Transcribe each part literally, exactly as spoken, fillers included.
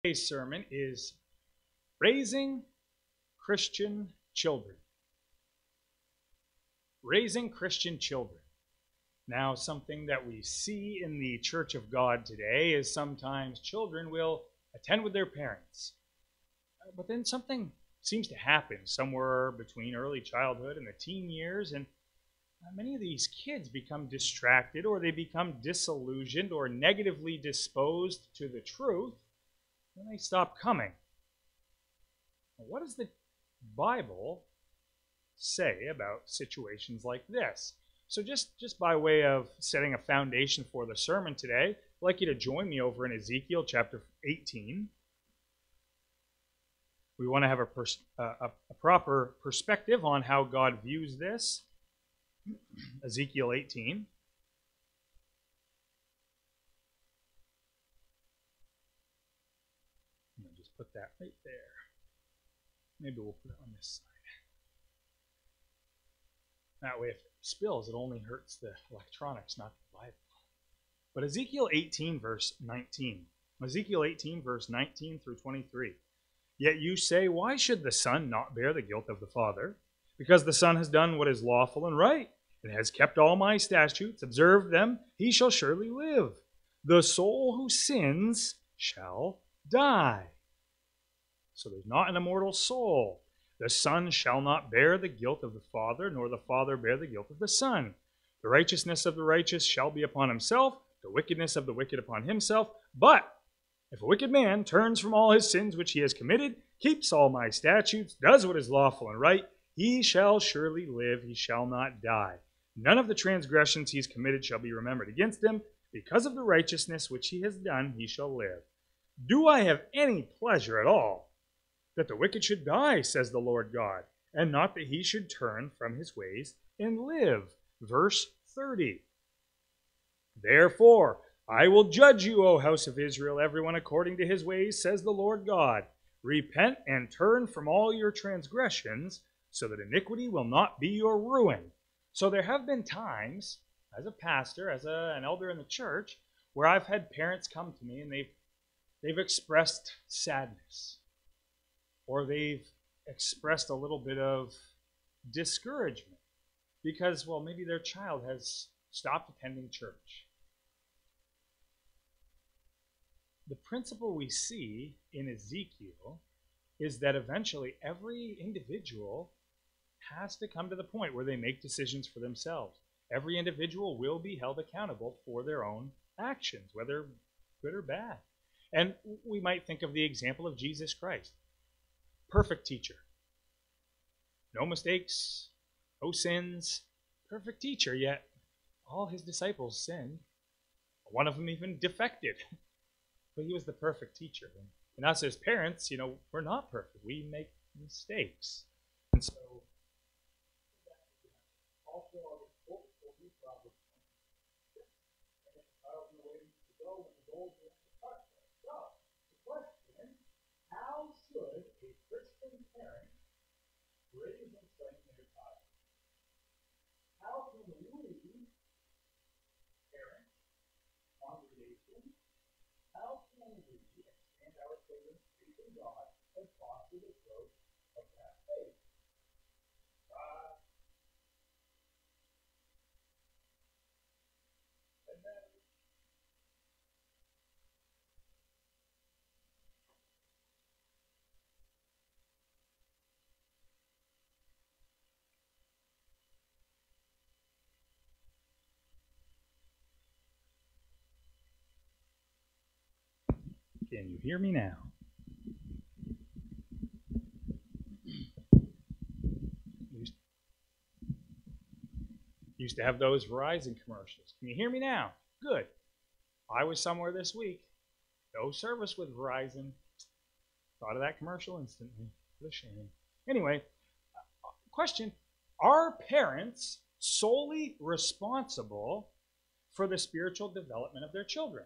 Today's sermon is Raising Christian Children. Raising Christian Children. Now, something that we see in the Church of God today is sometimes children will attend with their parents. But then something seems to happen somewhere between early childhood and the teen years, and many of these kids become distracted, or they become disillusioned or negatively disposed to the truth, and they stop coming. What does the Bible say about situations like this? So just, just by way of setting a foundation for the sermon today, I'd like you to join me over in Ezekiel chapter eighteen. We want to have a, pers- uh, a, a proper perspective on how God views this. Ezekiel eighteen. I'm going to just put that right there. Maybe we'll put it on this side. That way, if it spills, it only hurts the electronics, not the Bible. But Ezekiel eighteen, verse nineteen. Ezekiel eighteen, verse nineteen through twenty-three. Yet you say, why should the Son not bear the guilt of the Father? Because the Son has done what is lawful and right, and has kept all my statutes, observed them, he shall surely live. The soul who sins shall die. So there's not an immortal soul. The Son shall not bear the guilt of the Father, nor the Father bear the guilt of the Son. The righteousness of the righteous shall be upon himself, the wickedness of the wicked upon himself. But if a wicked man turns from all his sins which he has committed, keeps all my statutes, does what is lawful and right, he shall surely live, he shall not die. None of the transgressions he has committed shall be remembered against him. Because of the righteousness which he has done, he shall live. Do I have any pleasure at all that the wicked should die, says the Lord God, and not that he should turn from his ways and live? Verse thirty. Therefore, I will judge you, O house of Israel, everyone according to his ways, says the Lord God. Repent and turn from all your transgressions, so that iniquity will not be your ruin. So there have been times, as a pastor, as a, an elder in the church, where I've had parents come to me and they've, they've expressed sadness, or they've expressed a little bit of discouragement because, well, maybe their child has stopped attending church. The principle we see in Ezekiel is that eventually every individual has to come to the point where they make decisions for themselves. Every individual will be held accountable for their own actions, whether good or bad. And we might think of the example of Jesus Christ. Perfect teacher. No mistakes, no sins, perfect teacher, yet all his disciples sinned. One of them even defected. But he was the perfect teacher. And us as parents, you know, we're not perfect. We make mistakes. And so, also our responsibility for Proverbs twenty-six. And if the child is waiting to go when the goal is to touch them. So, the question, how should a Christian parent raise and strengthen their child? How can we, parents, congregation, how can we expand our children's faith in God and foster the growth of that faith? Uh, and then, can you hear me now? Used, used to have those Verizon commercials. Can you hear me now? Good. I was somewhere this week. No service with Verizon. Thought of that commercial instantly. What a shame. Anyway, question. Are parents solely responsible for the spiritual development of their children?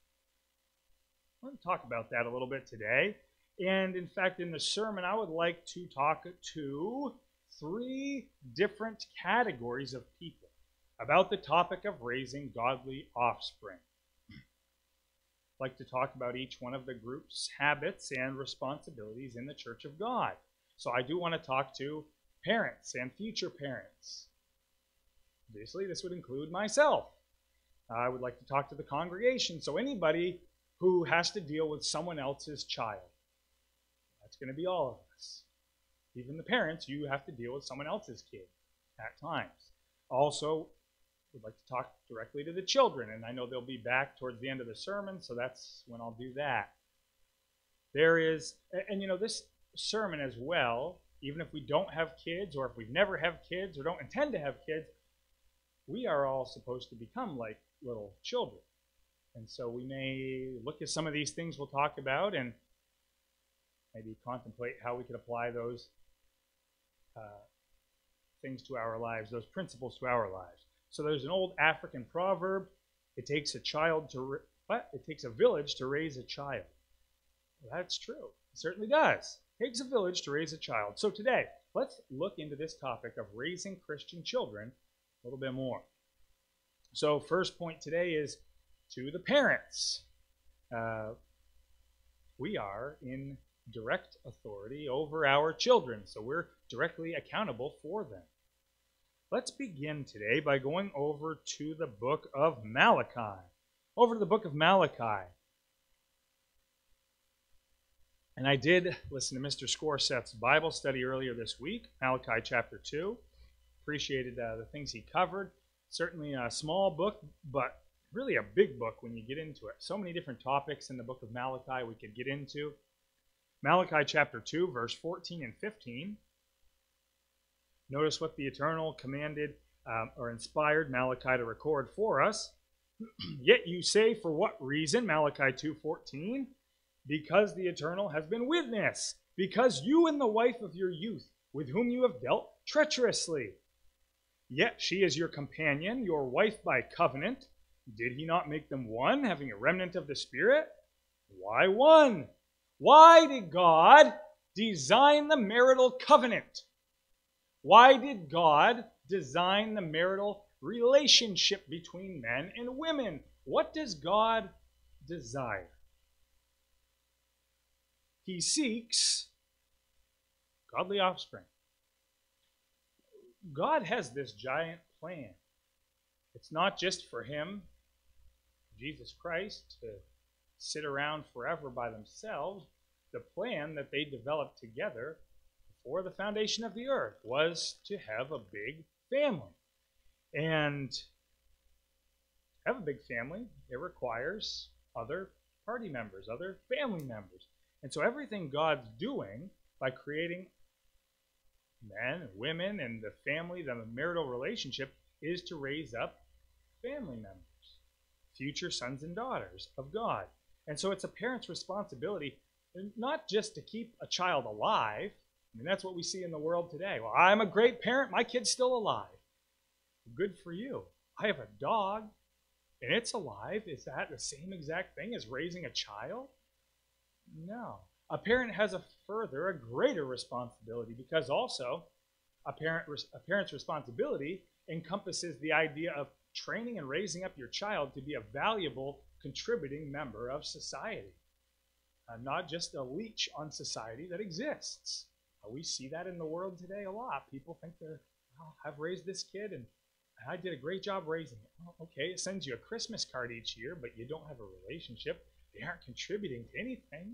I want to talk about that a little bit today. And in fact, in the sermon, I would like to talk to three different categories of people about the topic of raising godly offspring. like to talk about each one of the group's habits and responsibilities in the Church of God. So I do want to talk to parents and future parents. Obviously, this would include myself. I would like to talk to the congregation, so anybody who has to deal with someone else's child. That's going to be all of us. Even the parents, you have to deal with someone else's kid at times. Also, would like to talk directly to the children, and I know they'll be back towards the end of the sermon, so that's when I'll do that. There is, and, and you know, this sermon as well, even if we don't have kids, or if we never have kids, or don't intend to have kids, we are all supposed to become like little children. And so we may look at some of these things we'll talk about and maybe contemplate how we could apply those uh, things to our lives, those principles to our lives. So there's an old African proverb, it takes a child to, what? It takes a village to raise a child. Well, that's true. It certainly does. It takes a village to raise a child. So today, let's look into this topic of raising Christian children a little bit more. So first point today is to the parents. Uh, we are in direct authority over our children, so we're directly accountable for them. Let's begin today by going over to the book of Malachi. Over to the book of Malachi. And I did listen to Mister Scorseth's Bible study earlier this week, Malachi chapter two. Appreciated uh, the things he covered. Certainly a small book, but really a big book when you get into it. So many different topics in the book of Malachi we could get into. Malachi chapter two, verse fourteen and fifteen. Notice what the Eternal commanded um, or inspired Malachi to record for us. Yet you say, for what reason? Malachi two fourteen. Because the Eternal has been witness. Because you and the wife of your youth, with whom you have dealt treacherously. Yet she is your companion, your wife by covenant. Did he not make them one, having a remnant of the Spirit? Why one? Why did God design the marital covenant? Why did God design the marital relationship between men and women? What does God desire? He seeks godly offspring. God has this giant plan. It's not just for him, Jesus Christ, to sit around forever by themselves. The plan that they developed together before the foundation of the earth was to have a big family. And to have a big family, it requires other party members, other family members. And so everything God's doing by creating men and women and the family, the marital relationship, is to raise up family members, future sons and daughters of God. And so it's a parent's responsibility not just to keep a child alive. I mean, that's what we see in the world today. Well, I'm a great parent, my kid's still alive. Good for you. I have a dog, and it's alive. Is that the same exact thing as raising a child? No. A parent has a further, a greater responsibility, because also a, parent, a parent's responsibility encompasses the idea of training and raising up your child to be a valuable, contributing member of society. Uh, not just a leech on society that exists. Uh, we see that in the world today a lot. People think they're, oh, I've raised this kid and I did a great job raising it. Oh, okay, it sends you a Christmas card each year, but you don't have a relationship. They aren't contributing to anything.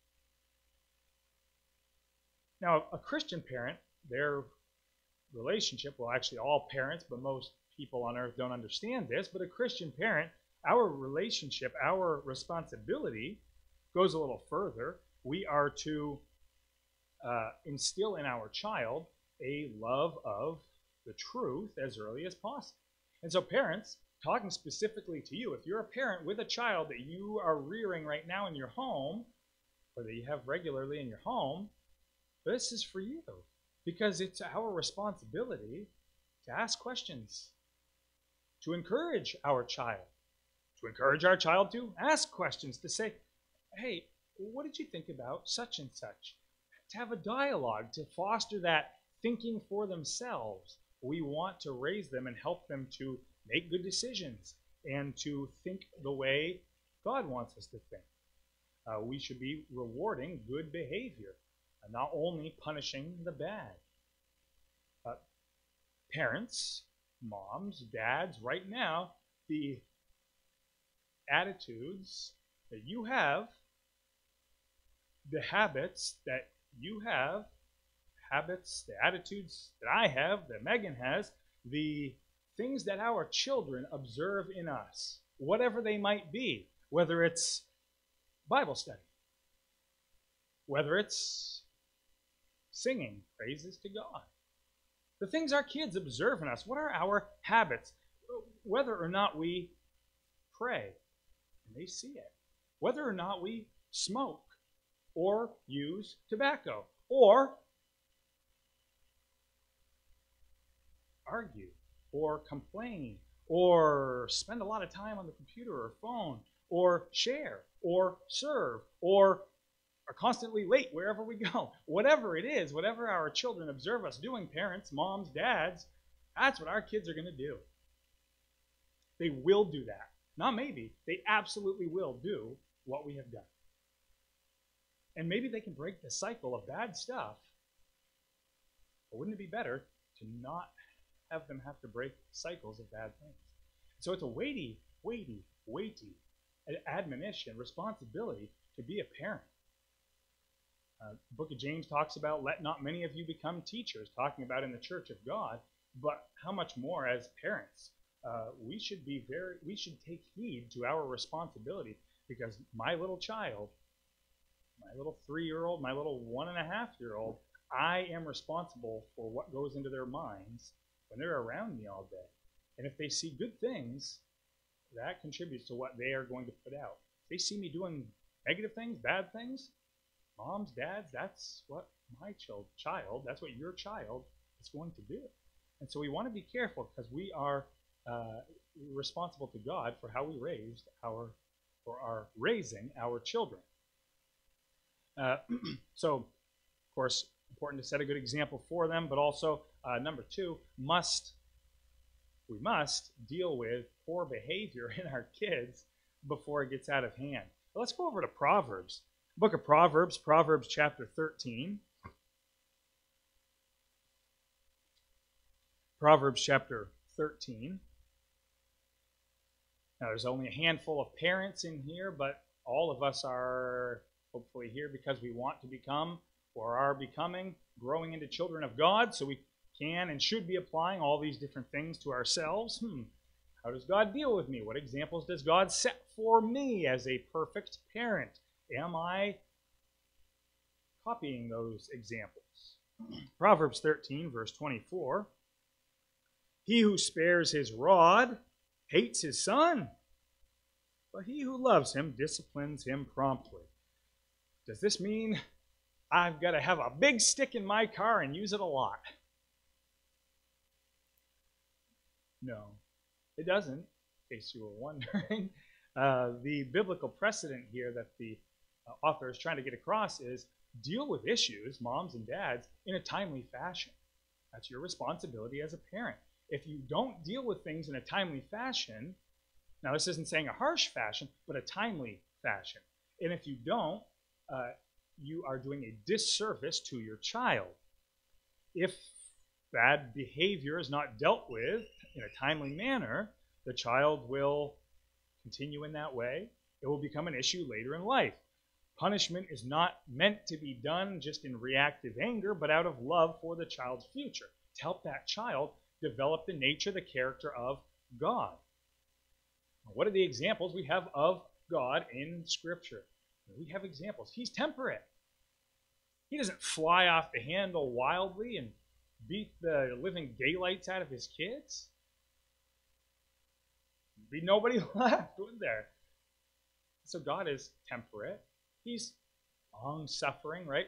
Now, a Christian parent, their relationship, well, actually all parents, but most people on earth don't understand this, but a Christian parent, our relationship, our responsibility goes a little further. We are to uh, instill in our child a love of the truth as early as possible. And so parents, talking specifically to you, if you're a parent with a child that you are rearing right now in your home, or that you have regularly in your home, this is for you, because it's our responsibility to ask questions, to encourage our child, to encourage our child to ask questions, to say, hey, what did you think about such and such? To have a dialogue, to foster that thinking for themselves. We want to raise them and help them to make good decisions and to think the way God wants us to think. Uh, we should be rewarding good behavior, and not only punishing the bad. Uh, parents, moms, dads, right now, the attitudes that you have, the habits that you have, habits, the attitudes that I have, that Megan has, the things that our children observe in us, whatever they might be, whether it's Bible study, whether it's singing praises to God. The things our kids observe in us, what are our habits? Whether or not we pray, and they see it. Whether or not we smoke or use tobacco or argue or complain or spend a lot of time on the computer or phone or share or serve or are constantly late wherever we go. Whatever it is, whatever our children observe us doing, parents, moms, dads, that's what our kids are going to do. They will do that. Not maybe. They absolutely will do what we have done. And maybe they can break the cycle of bad stuff. But wouldn't it be better to not have them have to break cycles of bad things? So it's a weighty, weighty, weighty admonition, responsibility to be a parent. Uh, the book of James talks about, let not many of you become teachers, talking about in the church of God, but how much more as parents. Uh, we should be very, we should take heed to our responsibility, because my little child, my little three-year-old, my little one-and-a-half-year-old, I am responsible for what goes into their minds when they're around me all day. And if they see good things, that contributes to what they are going to put out. If they see me doing negative things, bad things, moms, dads, that's what my child, child, that's what your child is going to do. And so we want to be careful, because we are uh, responsible to God for how we raised our, for our raising our children. Uh, so, of course, important to set a good example for them, but also, uh, number two, must, we must deal with poor behavior in our kids before it gets out of hand. But let's go over to Proverbs. Book of Proverbs, Proverbs chapter thirteen. Proverbs chapter thirteen. Now, there's only a handful of parents in here, but all of us are hopefully here because we want to become or are becoming, growing into children of God, so we can and should be applying all these different things to ourselves. Hmm, how does God deal with me? What examples does God set for me as a perfect parent? Am I copying those examples? Proverbs thirteen, verse twenty-four. He who spares his rod hates his son, but he who loves him disciplines him promptly. Does this mean I've got to have a big stick in my car and use it a lot? No, it doesn't, in case you were wondering. Uh, the biblical precedent here that the uh, author is trying to get across is deal with issues, moms and dads, in a timely fashion. That's your responsibility as a parent. If you don't deal with things in a timely fashion, now this isn't saying a harsh fashion, but a timely fashion. And if you don't, uh, you are doing a disservice to your child. If bad behavior is not dealt with in a timely manner, the child will continue in that way. It will become an issue later in life. Punishment is not meant to be done just in reactive anger, but out of love for the child's future, to help that child develop the nature, the character of God. What are the examples we have of God in Scripture? We have examples. He's temperate. He doesn't fly off the handle wildly and beat the living daylights out of his kids. There'd be nobody left, wouldn't there? So God is temperate. He's long-suffering, right?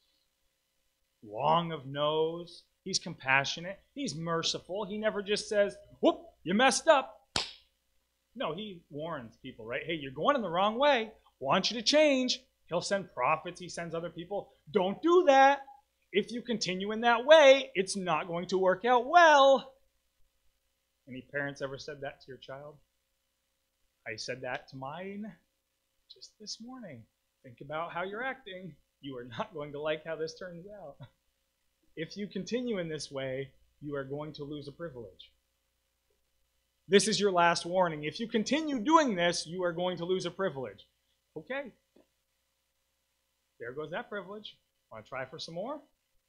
Long of nose. He's compassionate. He's merciful. He never just says, whoop, you messed up. No, he warns people, right? Hey, you're going in the wrong way. Want you to change. He'll send prophets. He sends other people. Don't do that. If you continue in that way, it's not going to work out well. Any parents ever said that to your child? I said that to mine. just this morning. Think about how you're acting. You are not going to like how this turns out. If you continue in this way, you are going to lose a privilege. This is your last warning. If you continue doing this, you are going to lose a privilege. Okay. There goes that privilege. Want to try for some more?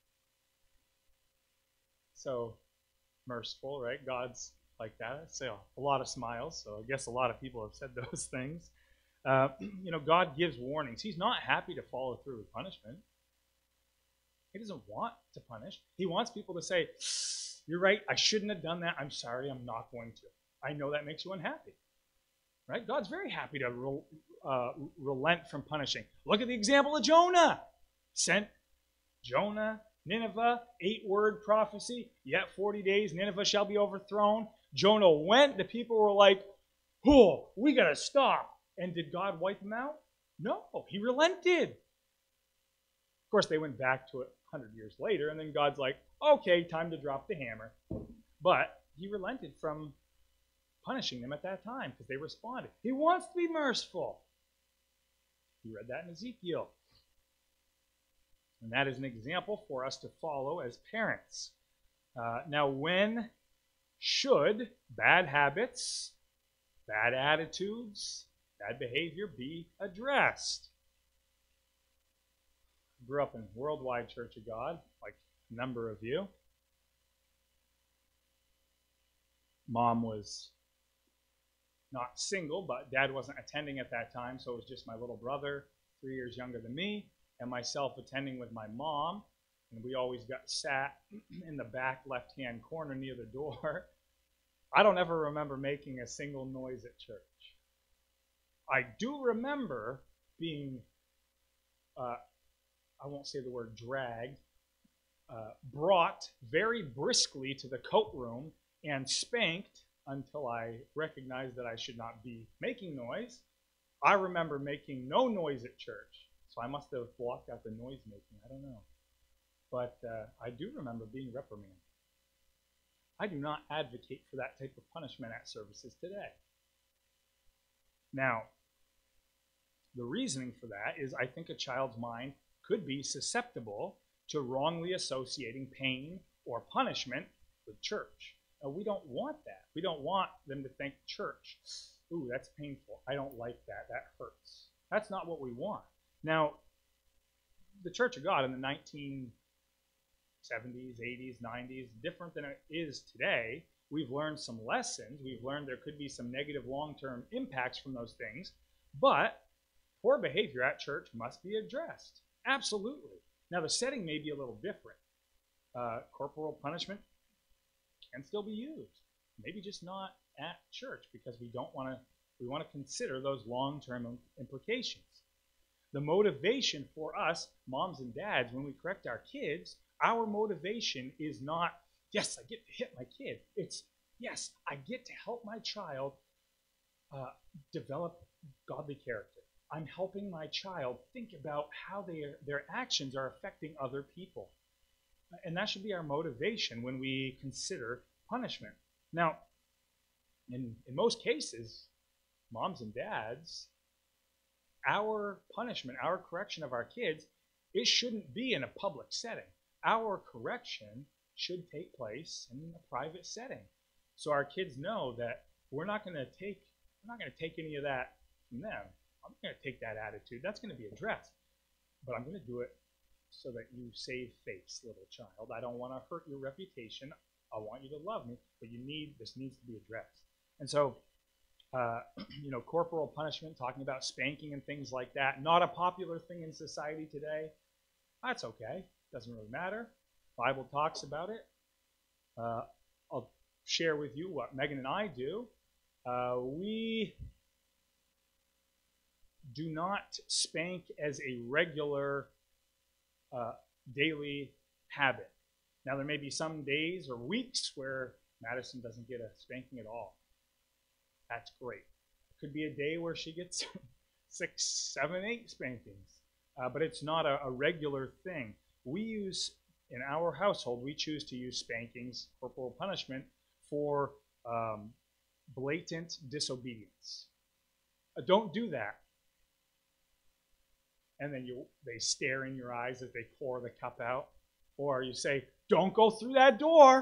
So merciful, right? God's like that. So a lot of smiles. So I guess a lot of people have said those things. Uh, you know, God gives warnings. He's not happy to follow through with punishment. He doesn't want to punish. He wants people to say, you're right, I shouldn't have done that. I'm sorry, I'm not going to. I know that makes you unhappy. Right? God's very happy to re- uh, relent from punishing. Look at the example of Jonah. Sent Jonah, Nineveh, eight-word prophecy. Yet forty days, Nineveh shall be overthrown. Jonah went. The people were like, oh, we got to stop. And did God wipe them out? No, he relented. Of course, they went back to it one hundred years later, and then God's like, okay, time to drop the hammer. But he relented from punishing them at that time because they responded. He wants to be merciful. We read that in Ezekiel. And that is an example for us to follow as parents. Uh, now, when should bad habits, bad attitudes, bad behavior be addressed? I grew up in Worldwide Church of God, like a number of you. Mom was not single, but dad wasn't attending at that time, so it was just my little brother, three years younger than me, and myself attending with my mom. And we always got sat in the back left-hand corner near the door. I don't ever remember making a single noise at church. I do remember being, uh, I won't say the word dragged, uh, brought very briskly to the coat room and spanked until I recognized that I should not be making noise. I remember making no noise at church, so I must have blocked out the noise making. I don't know. But uh, I do remember being reprimanded. I do not advocate for that type of punishment at services today. Now, the reasoning for that is I think a child's mind could be susceptible to wrongly associating pain or punishment with church. Now, we don't want that. We don't want them to think church, ooh, that's painful. I don't like that. That hurts. That's not what we want. Now, the Church of God in the nineteen seventies, eighties, nineties, different than it is today. We've learned some lessons. We've learned there could be some negative long-term impacts from those things. But poor behavior at church must be addressed. Absolutely. Now, the setting may be a little different. Uh, corporal punishment can still be used. Maybe just not at church because we don't want to, we want to consider those long-term implications. The motivation for us, moms and dads, when we correct our kids, our motivation is not, yes, I get to hit my kid. It's, yes, I get to help my child uh, develop godly character. I'm helping my child think about how they, their actions are affecting other people. And that should be our motivation when we consider punishment. Now, in, in most cases, moms and dads, our punishment, our correction of our kids, it shouldn't be in a public setting. Our correction should take place in a private setting. So our kids know that we're not going to take we're not going to take any of that from them. I'm going to take that attitude. That's going to be addressed. But I'm going to do it so that you save face, little child. I don't want to hurt your reputation. I want you to love me, but you need this needs to be addressed. And so, uh, you know, corporal punishment, talking about spanking and things like that, not a popular thing in society today. That's okay. Doesn't really matter. Bible talks about it. Uh, I'll share with you what Megan and I do. Uh, we do not spank as a regular uh, daily habit. Now, there may be some days or weeks where Madison doesn't get a spanking at all. That's great. It could be a day where she gets six, seven, eight spankings, uh, but it's not a, a regular thing. We use, in our household, we choose to use spankings, corporal punishment, for um, blatant disobedience. Uh, don't do that. and then you they stare in your eyes as they pour the cup out. Or you say, don't go through that door.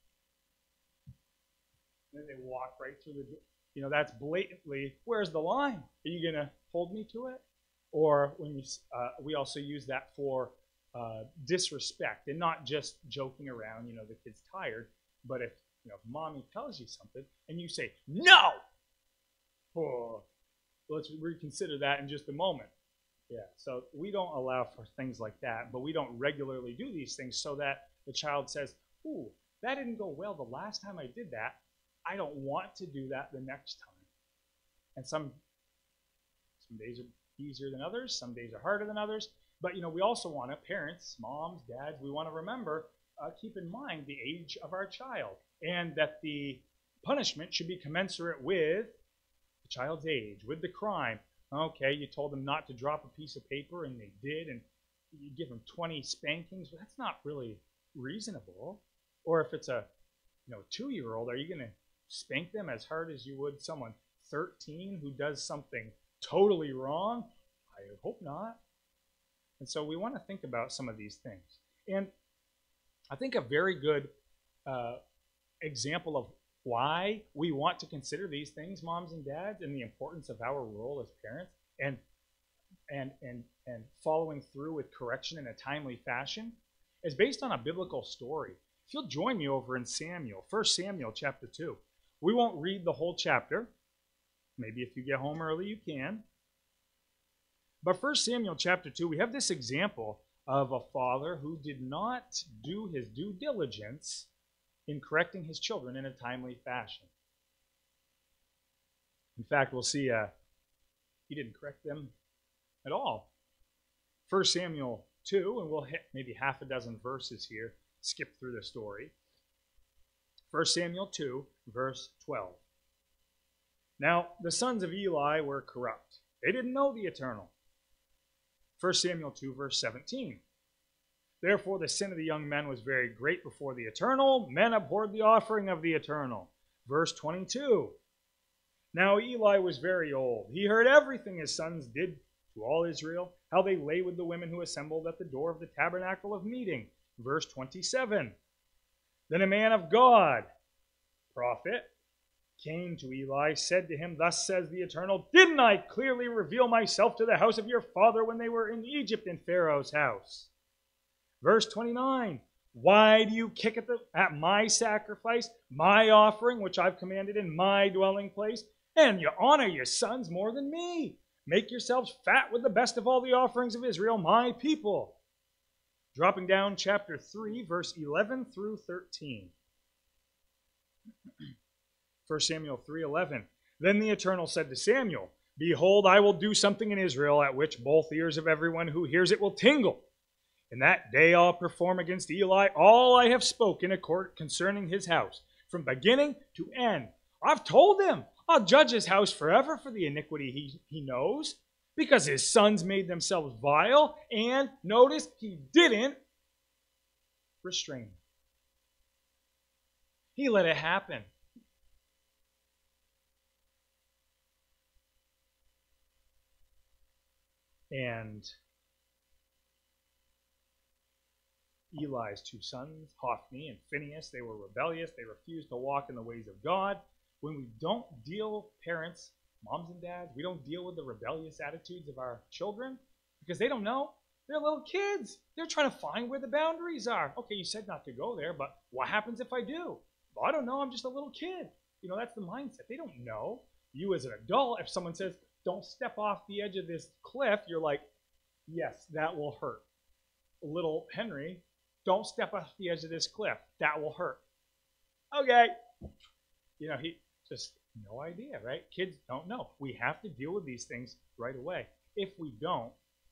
And then they walk right through the door. You know, that's blatantly, where's the line? Are you going to hold me to it? Or when you, uh, we also use that for uh, disrespect, and not just joking around, you know, the kid's tired, but if, you know, if mommy tells you something and you say, no! Oh, let's reconsider that in just a moment. Yeah, so we don't allow for things like that, but we don't regularly do these things so that the child says, ooh, that didn't go well the last time I did that. I don't want to do that the next time. And some, some days are easier than others, some days are harder than others, but, you know, we also want to, parents, moms, dads, we want to remember, uh, keep in mind the age of our child, and that the punishment should be commensurate with the child's age, with the crime. Okay, you told them not to drop a piece of paper, and they did, and you give them twenty spankings. Well, that's not really reasonable. Or if it's a, you know, two-year-old, are you going to spank them as hard as you would someone thirteen who does something totally wrong? I hope not. And so we want to think about some of these things. And I think a very good uh, example of why we want to consider these things, moms and dads, and the importance of our role as parents, and and and and following through with correction in a timely fashion, is based on a biblical story. If you'll join me over in Samuel, First Samuel chapter two. We won't read the whole chapter. Maybe if you get home early, you can. But First Samuel chapter two, we have this example of a father who did not do his due diligence in correcting his children in a timely fashion. In fact, we'll see uh, he didn't correct them at all. First Samuel two, and we'll hit maybe half a dozen verses here, skip through the story. First Samuel two, verse twelve. Now, the sons of Eli were corrupt. They didn't know the Eternal. First Samuel two, verse seventeen. Therefore, the sin of the young men was very great before the Eternal. Men abhorred the offering of the Eternal. Verse twenty-two. Now Eli was very old. He heard everything his sons did to all Israel, how they lay with the women who assembled at the door of the tabernacle of meeting. Verse twenty-seven. Then a man of God, prophet, came to Eli, said to him, Thus says the Eternal, Didn't I clearly reveal myself to the house of your father when they were in Egypt in Pharaoh's house? Verse twenty-nine, Why do you kick at, the, at my sacrifice, my offering, which I've commanded in my dwelling place? And you honor your sons more than me. Make yourselves fat with the best of all the offerings of Israel, my people. Dropping down chapter three, verse eleven through thirteen. First Samuel three eleven. Then the Eternal said to Samuel, Behold, I will do something in Israel at which both ears of everyone who hears it will tingle. In that day I'll perform against Eli all I have spoken concerning his house, from beginning to end. I've told him I'll judge his house forever for the iniquity he, he knows, because his sons made themselves vile, and, notice, he didn't restrain them. He let it happen. And Eli's two sons, Hophni and Phinehas, they were rebellious. They refused to walk in the ways of God. When we don't deal, parents, moms and dads, we don't deal with the rebellious attitudes of our children because they don't know. They're little kids. They're trying to find where the boundaries are. Okay, you said not to go there, but what happens if I do? Well, I don't know. I'm just a little kid. You know, that's the mindset. They don't know. You as an adult, if someone says, don't step off the edge of this cliff, you're like, yes, that will hurt. Little Henry, don't step off the edge of this cliff. That will hurt. Okay. You know, he just, no idea, right? Kids don't know. We have to deal with these things right away. If we don't,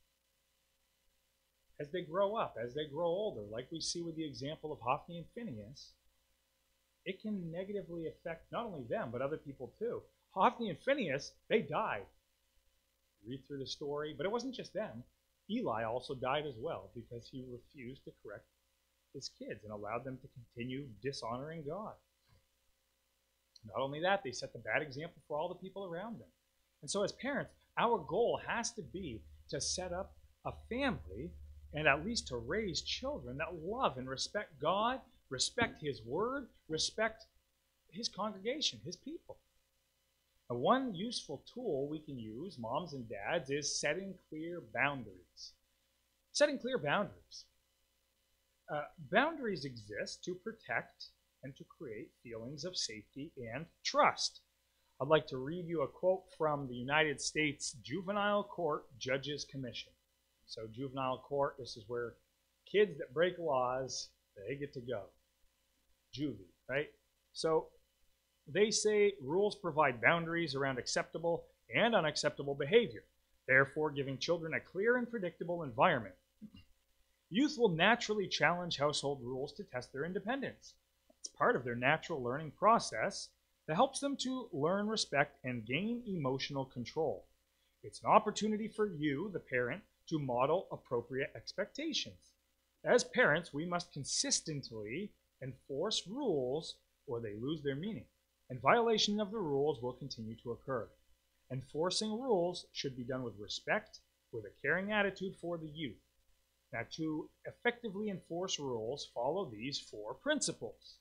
as they grow up, as they grow older, like we see with the example of Hophni and Phinehas, it can negatively affect not only them, but other people too. Hophni and Phinehas, they died. Read through the story, but it wasn't just them. Eli also died as well because he refused to correct his kids and allowed them to continue dishonoring God. Not only that, they set the bad example for all the people around them. And so as parents, our goal has to be to set up a family and at least to raise children that love and respect God, respect His Word, respect His congregation, His people. Now, one useful tool we can use, moms and dads, is setting clear boundaries. Setting clear boundaries. Uh, boundaries exist to protect and to create feelings of safety and trust. I'd like to read you a quote from the United States Juvenile Court Judges Commission. So juvenile court, this is where kids that break laws, they get to go. Juvie, right? So they say rules provide boundaries around acceptable and unacceptable behavior, therefore giving children a clear and predictable environment. Youth will naturally challenge household rules to test their independence. It's part of their natural learning process that helps them to learn respect and gain emotional control. It's an opportunity for you, the parent, to model appropriate expectations. As parents, we must consistently enforce rules or they lose their meaning, and violation of the rules will continue to occur. Enforcing rules should be done with respect, with a caring attitude for the youth. Now, to effectively enforce rules, follow these four principles.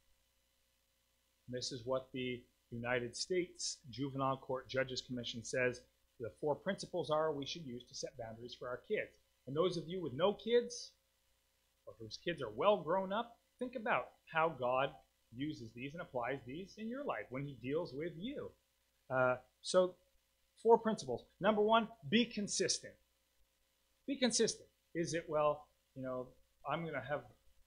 This is what the United States Juvenile Court Judges Commission says the four principles are we should use to set boundaries for our kids. And those of you with no kids, or whose kids are well grown up, think about how God uses these and applies these in your life when He deals with you. Uh, so, four principles. Number one, be consistent. Be consistent. Is it, well, you know, I'm going to have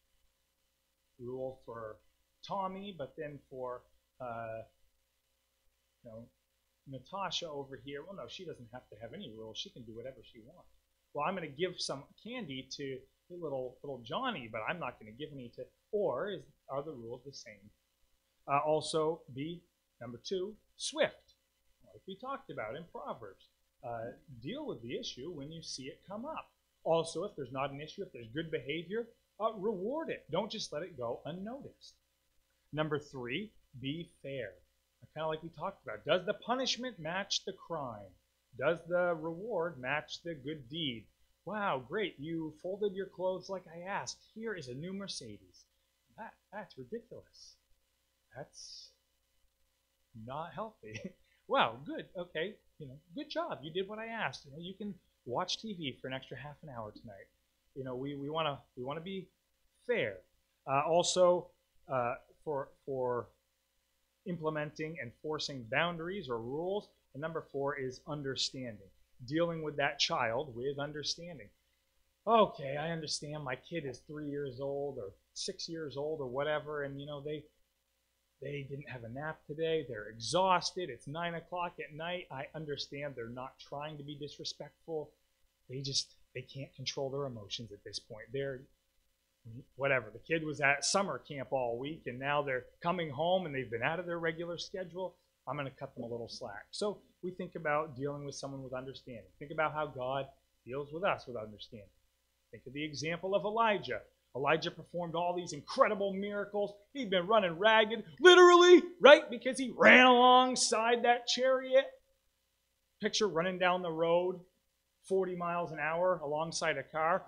rule for Tommy, but then for, uh, you know, Natasha over here, well, no, she doesn't have to have any rules. She can do whatever she wants. Well, I'm going to give some candy to little little Johnny, but I'm not going to give any to, or is, are the rules the same? Uh, also, be, number two, swift, like we talked about in Proverbs. Uh, deal with the issue when you see it come up. Also, if there's not an issue, if there's good behavior, uh, reward it. Don't just let it go unnoticed. Number three, be fair. Kind of like we talked about. Does the punishment match the crime? Does the reward match the good deed? Wow, great. You folded your clothes like I asked. Here is a new Mercedes. That, that's ridiculous. That's not healthy. Wow, good. Okay, you know, good job. You did what I asked. You know, you can watch T V for an extra half an hour tonight. You know, we we want to we want to be fair. Uh, also, uh, for for implementing and forcing boundaries or rules. And number four is understanding. Dealing with that child with understanding. Okay, I understand my kid is three years old or six years old or whatever, and you know they they didn't have a nap today. They're exhausted. It's nine o'clock at night. I understand they're not trying to be disrespectful. They just they can't control their emotions at this point. They're whatever. The kid was at summer camp all week, and now they're coming home and they've been out of their regular schedule. I'm going to cut them a little slack. So we think about dealing with someone with understanding. Think about how God deals with us with understanding. Think of the example of Elijah. Elijah performed all these incredible miracles. He'd been running ragged, literally, right? Because he ran alongside that chariot. Picture running down the road forty miles an hour alongside a car.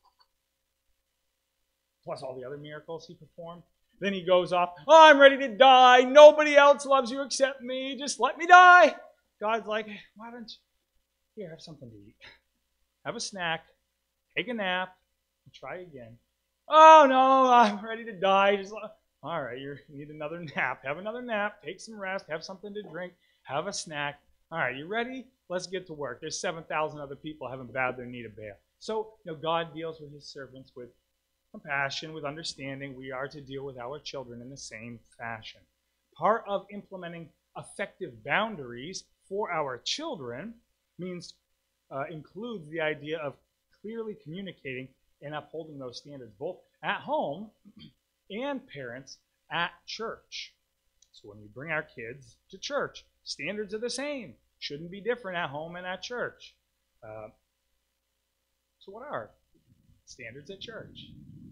Plus all the other miracles he performed. Then he goes off, oh, I'm ready to die. Nobody else loves you except me. Just let me die. God's like, why don't you, here, have something to eat. Have a snack. Take a nap. And try again. Oh, no, I'm ready to die. Just let, all right, you need another nap. Have another nap. Take some rest. Have something to drink. Have a snack. All right, you ready? Let's get to work. There's seven thousand other people haven't bowed their knee to Baal. So, you know, God deals with his servants with compassion, with understanding. We are to deal with our children in the same fashion. Part of implementing effective boundaries for our children means uh, includes the idea of clearly communicating and upholding those standards, both at home and parents at church. So when we bring our kids to church, standards are the same. Shouldn't be different at home and at church. Uh, so what are standards at church?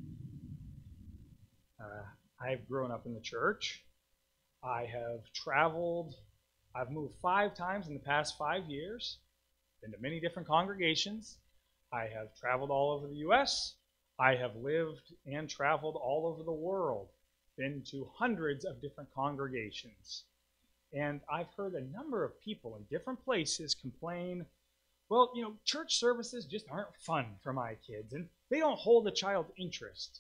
Uh, I've grown up in the church. I have traveled. I've moved five times in the past five years, been to many different congregations. I have traveled all over the U S I have lived and traveled all over the world, been to hundreds of different congregations. And I've heard a number of people in different places complain, well, you know, church services just aren't fun for my kids, and they don't hold a child's interest.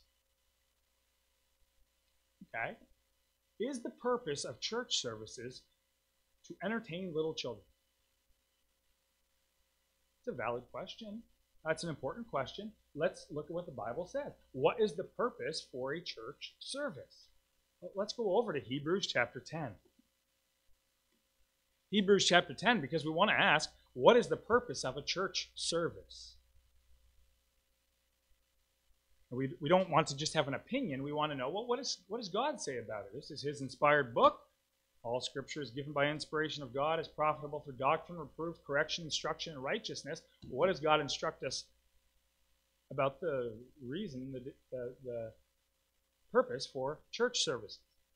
Okay? Is the purpose of church services to entertain little children? It's a valid question. That's an important question. Let's look at what the Bible says. What is the purpose for a church service? Let's go over to Hebrews chapter ten. Hebrews chapter ten, because we want to ask, what is the purpose of a church service? We, we don't want to just have an opinion. We want to know, well, what, is, what does God say about it? This is his inspired book. All Scripture is given by inspiration of God, is profitable for doctrine, reproof, correction, instruction, and righteousness. What does God instruct us about the reason, the, the, the purpose for church services?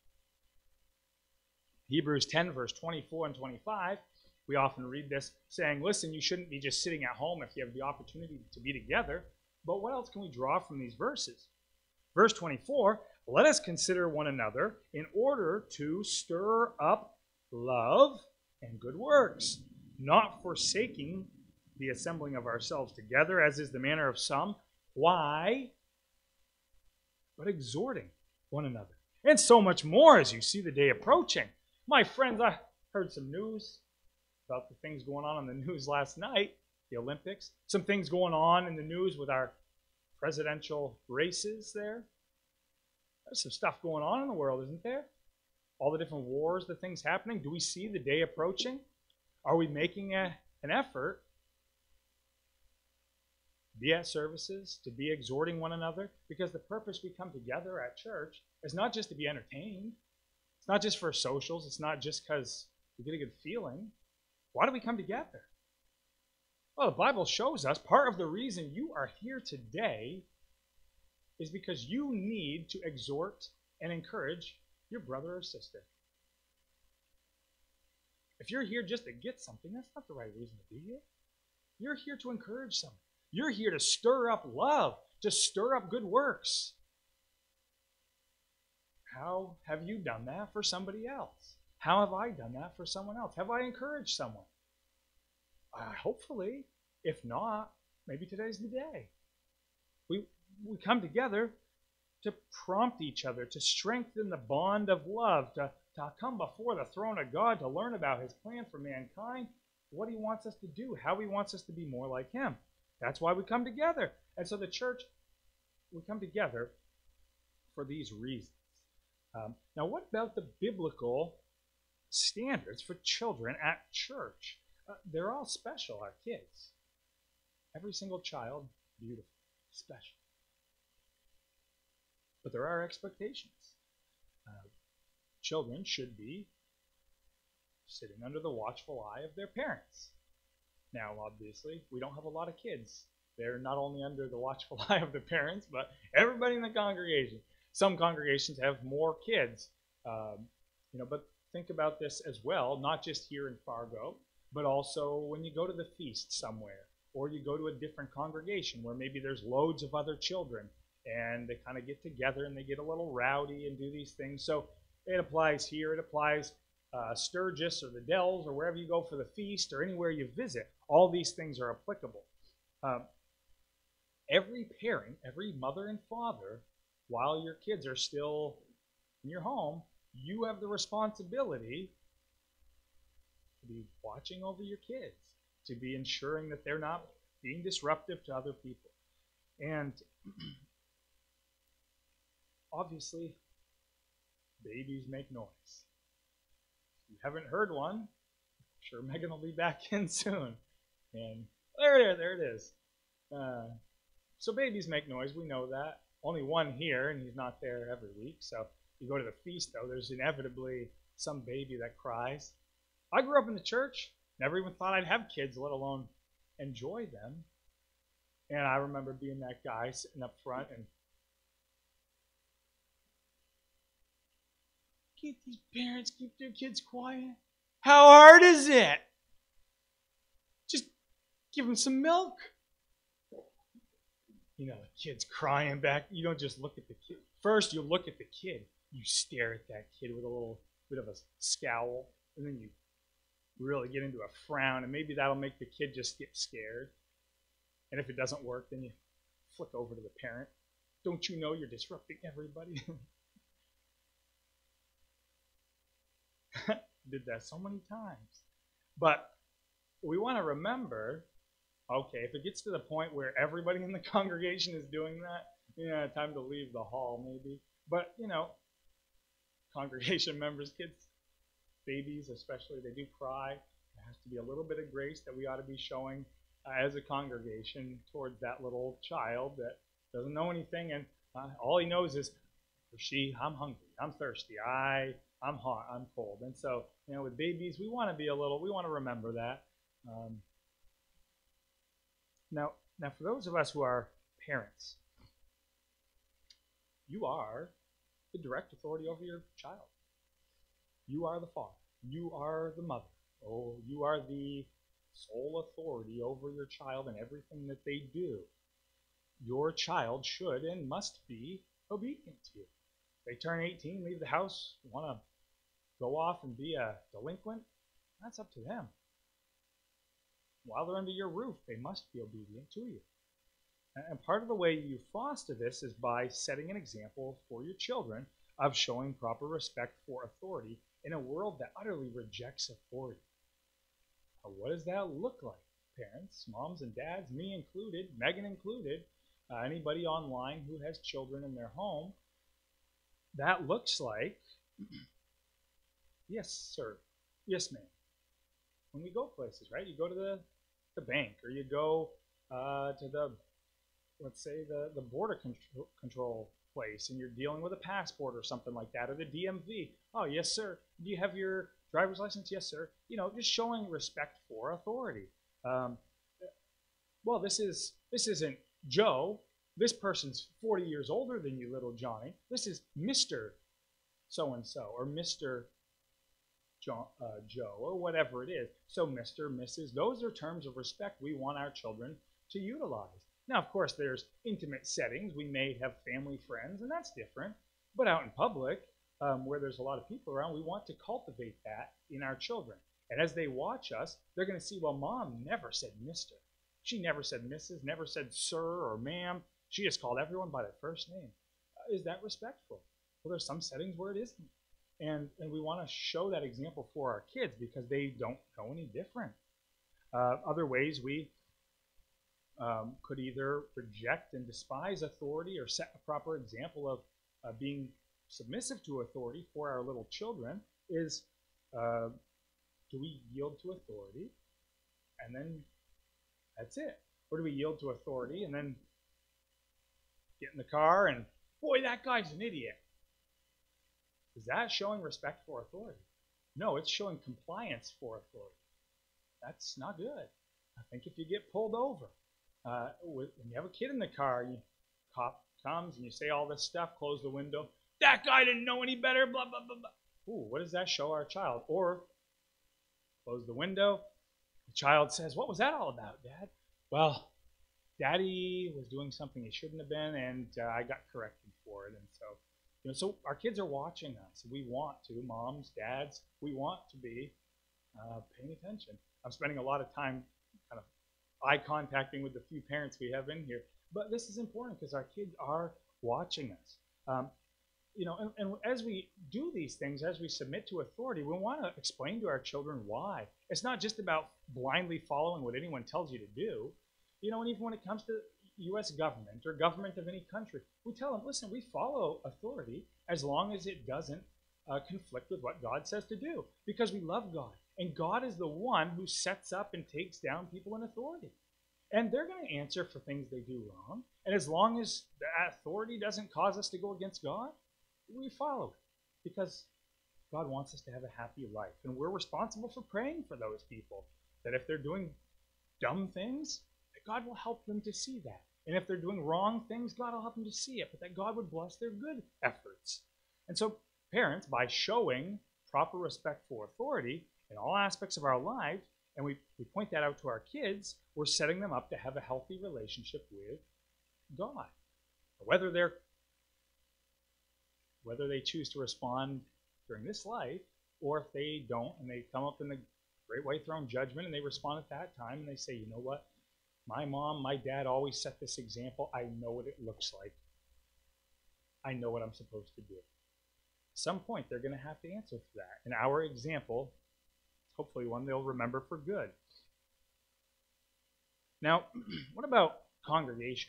Hebrews ten, verse twenty-four and twenty-five, we often read this saying, listen, you shouldn't be just sitting at home if you have the opportunity to be together. But what else can we draw from these verses? Verse twenty-four, let us consider one another in order to stir up love and good works, not forsaking the assembling of ourselves together, as is the manner of some. Why? But exhorting one another. And so much more as you see the day approaching. My friends, I heard some news about the things going on in the news last night, the Olympics. Some things going on in the news with our presidential races there. There's some stuff going on in the world, isn't there? All the different wars, the things happening. Do we see the day approaching? Are we making a, an effort to be at services, to be exhorting one another? Because the purpose we come together at church is not just to be entertained. It's not just for socials. It's not just because we get a good feeling. Why do we come together? Well, the Bible shows us part of the reason you are here today is because you need to exhort and encourage your brother or sister. If you're here just to get something, that's not the right reason to be here. You're here to encourage someone. You're here to stir up love, to stir up good works. How have you done that for somebody else? How have I done that for someone else? Have I encouraged someone? Uh, hopefully. If not, maybe today's the day. We, we come together to prompt each other, to strengthen the bond of love, to, to come before the throne of God, to learn about his plan for mankind, what he wants us to do, how he wants us to be more like him. That's why we come together. And so the church, we come together for these reasons. Um, now, what about the biblical standards for children at church? Uh, they're all special, our kids. Every single child, beautiful, special. But there are expectations. Uh, children should be sitting under the watchful eye of their parents. Now, obviously, we don't have a lot of kids. They're not only under the watchful eye of the parents, but everybody in the congregation. Some congregations have more kids. Um, you know, but think about this as well, not just here in Fargo, but also when you go to the feast somewhere, or you go to a different congregation where maybe there's loads of other children, and they kind of get together and they get a little rowdy and do these things. So it applies here. It applies uh, Sturgis or the Dells or wherever you go for the feast or anywhere you visit. All these things are applicable. Um, every parent, every mother and father, while your kids are still in your home, you have the responsibility to be watching over your kids, to be ensuring that they're not being disruptive to other people. And obviously, babies make noise. If you haven't heard one, I'm sure Megan will be back in soon. And there it is, there it is. Uh, so babies make noise, we know that. Only one here, and he's not there every week. So you go to the feast, though, there's inevitably some baby that cries. I grew up in the church, never even thought I'd have kids, let alone enjoy them. And I remember being that guy sitting up front and keep these parents keep their kids quiet. How hard is it? Just give them some milk. You know, the kid's crying back. You don't just look at the kid. First, you look at the kid. You stare at that kid with a little bit of a scowl, and then you really get into a frown, and maybe that'll make the kid just get scared. And if it doesn't work, then you flick over to the parent. Don't you know you're disrupting everybody? Did that so many times. But we want to remember, okay, if it gets to the point where everybody in the congregation is doing that, yeah, time to leave the hall maybe. But, you know, congregation members, kids, babies especially, they do cry. There has to be a little bit of grace that we ought to be showing uh, as a congregation towards that little child that doesn't know anything, and uh, all he knows is, or she, I'm hungry, I'm thirsty, I, I'm hot, I'm cold. And so, you know, with babies, we want to be a little, we want to remember that. Um, now, now, for those of us who are parents, you are the direct authority over your child. You are the father. You are the mother. Oh, you are the sole authority over your child and everything that they do. Your child should and must be obedient to you. They turn eighteen, leave the house, want to go off and be a delinquent, that's up to them. While they're under your roof, they must be obedient to you. And part of the way you foster this is by setting an example for your children of showing proper respect for authority in a world that utterly rejects authority. Now, what does that look like? Parents, moms and dads, me included, Megan included, uh, anybody online who has children in their home, that looks like, yes, sir, yes, ma'am. When we go places, right? You go to the, the bank, or you go uh, to the, let's say, the, the border control, control place, and you're dealing with a passport or something like that, or the D M V. Oh, yes, sir. Do you have your driver's license? Yes, sir. You know, just showing respect for authority. Um, well, this is this isn't Joe. This person's forty years older than you, little Johnny. This is Mister So-and-so, or Mister John, uh, Joe, or whatever it is. So Mister, Missus, those are terms of respect we want our children to utilize. Now, of course, there's intimate settings. We may have family friends, and that's different. But out in public, um, where there's a lot of people around, we want to cultivate that in our children. And as they watch us, they're going to see, well, Mom never said Mister She never said Missus, never said sir or ma'am. She just called everyone by their first name. Uh, is that respectful? Well, there's some settings where it isn't. And, and we want to show that example for our kids because they don't know any different. Uh, other ways we um, could either reject and despise authority or set a proper example of uh, being submissive to authority for our little children is, uh, do we yield to authority and then that's it? Or do we yield to authority and then get in the car and, boy, that guy's an idiot? Is that showing respect for authority? No, it's showing compliance for authority. That's not good. I think if you get pulled over, uh, when you have a kid in the car, you cop comes and you say all this stuff, close the window, that guy didn't know any better, blah, blah, blah, blah. Ooh, what does that show our child? Or close the window, the child says, what was that all about, Dad? Well, Daddy was doing something he shouldn't have been, and uh, I got corrected for it. And so, you know, so our kids are watching us. We want to, moms, dads, we want to be uh, paying attention. I'm spending a lot of time kind of eye contacting with the few parents we have in here. But this is important because our kids are watching us. Um, you know, and, and as we do these things, as we submit to authority, we want to explain to our children why. It's not just about blindly following what anyone tells you to do. You know, and even when it comes to U S government or government of any country, we tell them, listen, we follow authority as long as it doesn't uh, conflict with what God says to do, because we love God. And God is the one who sets up and takes down people in authority. And they're going to answer for things they do wrong. And as long as the authority doesn't cause us to go against God, we follow it, because God wants us to have a happy life. And we're responsible for praying for those people, that if they're doing dumb things, that God will help them to see that. And if they're doing wrong things, God will help them to see it, but that God would bless their good efforts. And so parents, by showing proper respect for authority in all aspects of our lives, and we, we point that out to our kids, we're setting them up to have a healthy relationship with God. Whether they're whether they choose to respond during this life, or if they don't and they come up in the great white throne judgment and they respond at that time and they say, you know what, my mom, my dad always set this example. I know what it looks like. I know what I'm supposed to do. At some point, they're going to have to answer for that. And our example, hopefully one they'll remember for good. Now, what about congregation?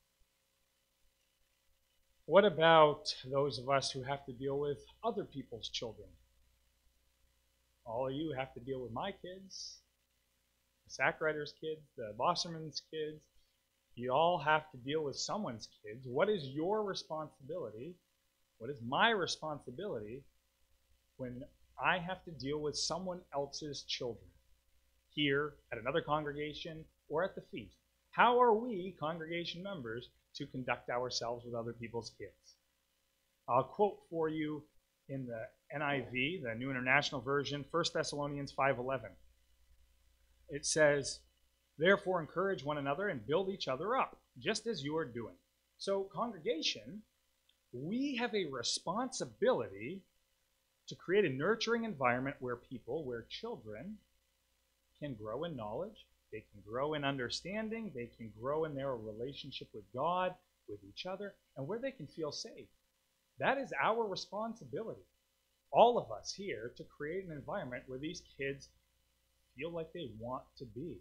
What about those of us who have to deal with other people's children? All of you have to deal with my kids, the sack writer's kids, the Bosserman's kids. You all have to deal with someone's kids. What is your responsibility? What is my responsibility when I have to deal with someone else's children here at another congregation or at the feast? How are we, congregation members, to conduct ourselves with other people's kids? I'll quote for you in the N I V, the New International Version, First Thessalonians five eleven. It says, therefore encourage one another and build each other up, just as you are doing. So, congregation, we have a responsibility to create a nurturing environment where people, where children can grow in knowledge, they can grow in understanding, they can grow in their relationship with God, with each other, and where they can feel safe. That is our responsibility, all of us here, to create an environment where these kids feel like they want to be.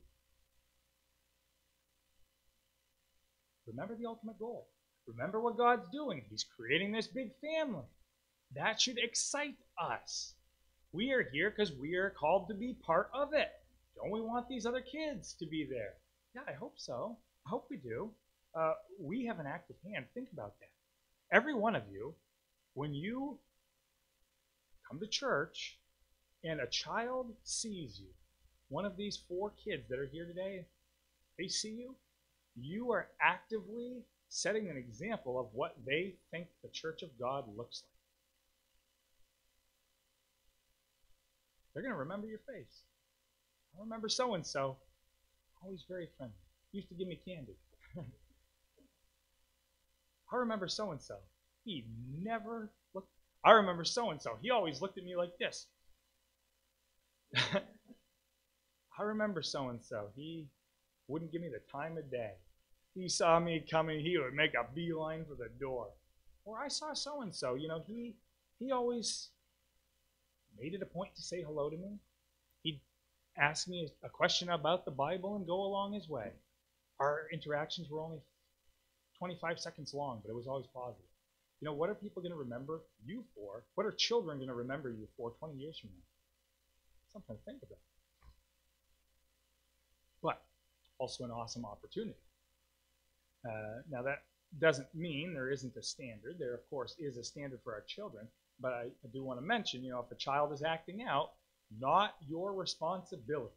Remember the ultimate goal. Remember what God's doing. He's creating this big family. That should excite us. We are here because we are called to be part of it. Don't we want these other kids to be there? Yeah, I hope so. I hope we do. Uh, we have an active hand. Think about that. Every one of you, when you come to church and a child sees you, one of these four kids that are here today, they see you, you are actively setting an example of what they think the church of God looks like. They're going to remember your face. I remember so-and-so, always very friendly. Used to give me candy. I remember so-and-so. He never looked. I remember so-and-so. He always looked at me like this. I remember so-and-so. He wouldn't give me the time of day. He saw me coming, he would make a beeline for the door. Or I saw so-and-so, you know, he he always made it a point to say hello to me. He'd ask me a question about the Bible and go along his way. Our interactions were only twenty-five seconds long, but it was always positive. You know, what are people going to remember you for? What are children going to remember you for twenty years from now? Something to think about. But also an awesome opportunity. Uh, now, that doesn't mean there isn't a standard. There, of course, is a standard for our children. But I, I do want to mention, you know, if a child is acting out, not your responsibility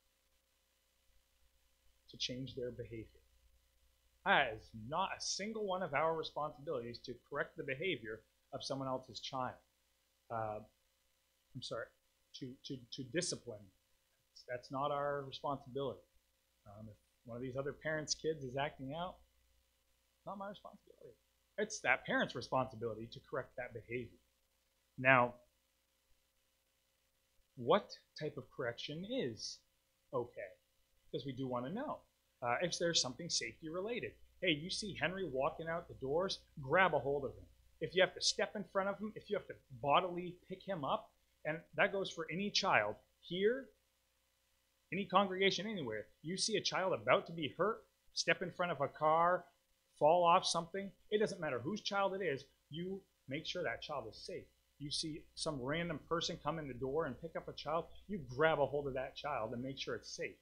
to change their behavior. That is not a single one of our responsibilities to correct the behavior of someone else's child. Uh, I'm sorry, to, to, to discipline. That's not our responsibility. Um, if one of these other parents' kids is acting out, not my responsibility. It's that parent's responsibility to correct that behavior. Now, what type of correction is okay? Because we do want to know. Uh, if there's something safety related. Hey, you see Henry walking out the doors, grab a hold of him. If you have to step in front of him, if you have to bodily pick him up, and that goes for any child here, any congregation, anywhere. You see a child about to be hurt, step in front of a car, fall off something, it doesn't matter whose child it is, you make sure that child is safe. You see some random person come in the door and pick up a child, you grab a hold of that child and make sure it's safe.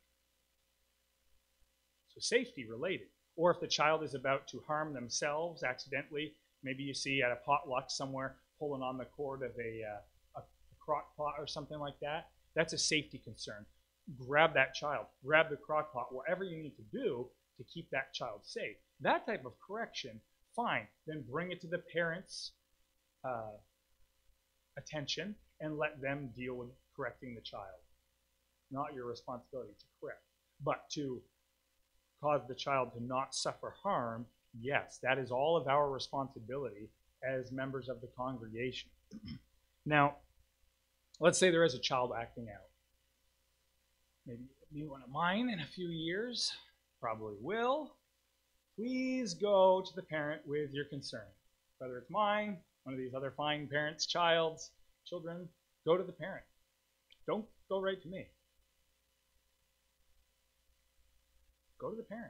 So safety related. Or if the child is about to harm themselves accidentally, maybe you see at a potluck somewhere pulling on the cord of a, uh, a crock pot or something like that, that's a safety concern. Grab that child, grab the crock pot, whatever you need to do to keep that child safe. That type of correction, fine. Then bring it to the parents' uh, attention and let them deal with correcting the child. Not your responsibility to correct. But to cause the child to not suffer harm Yes, that is all of our responsibility as members of the congregation. Now, let's say there is a child acting out. Maybe it'll be one of mine in a few years. Probably will. Please go to the parent with your concern. Whether it's mine, one of these other fine parents' child's children, go to the parent. Don't go right to me. Go to the parent.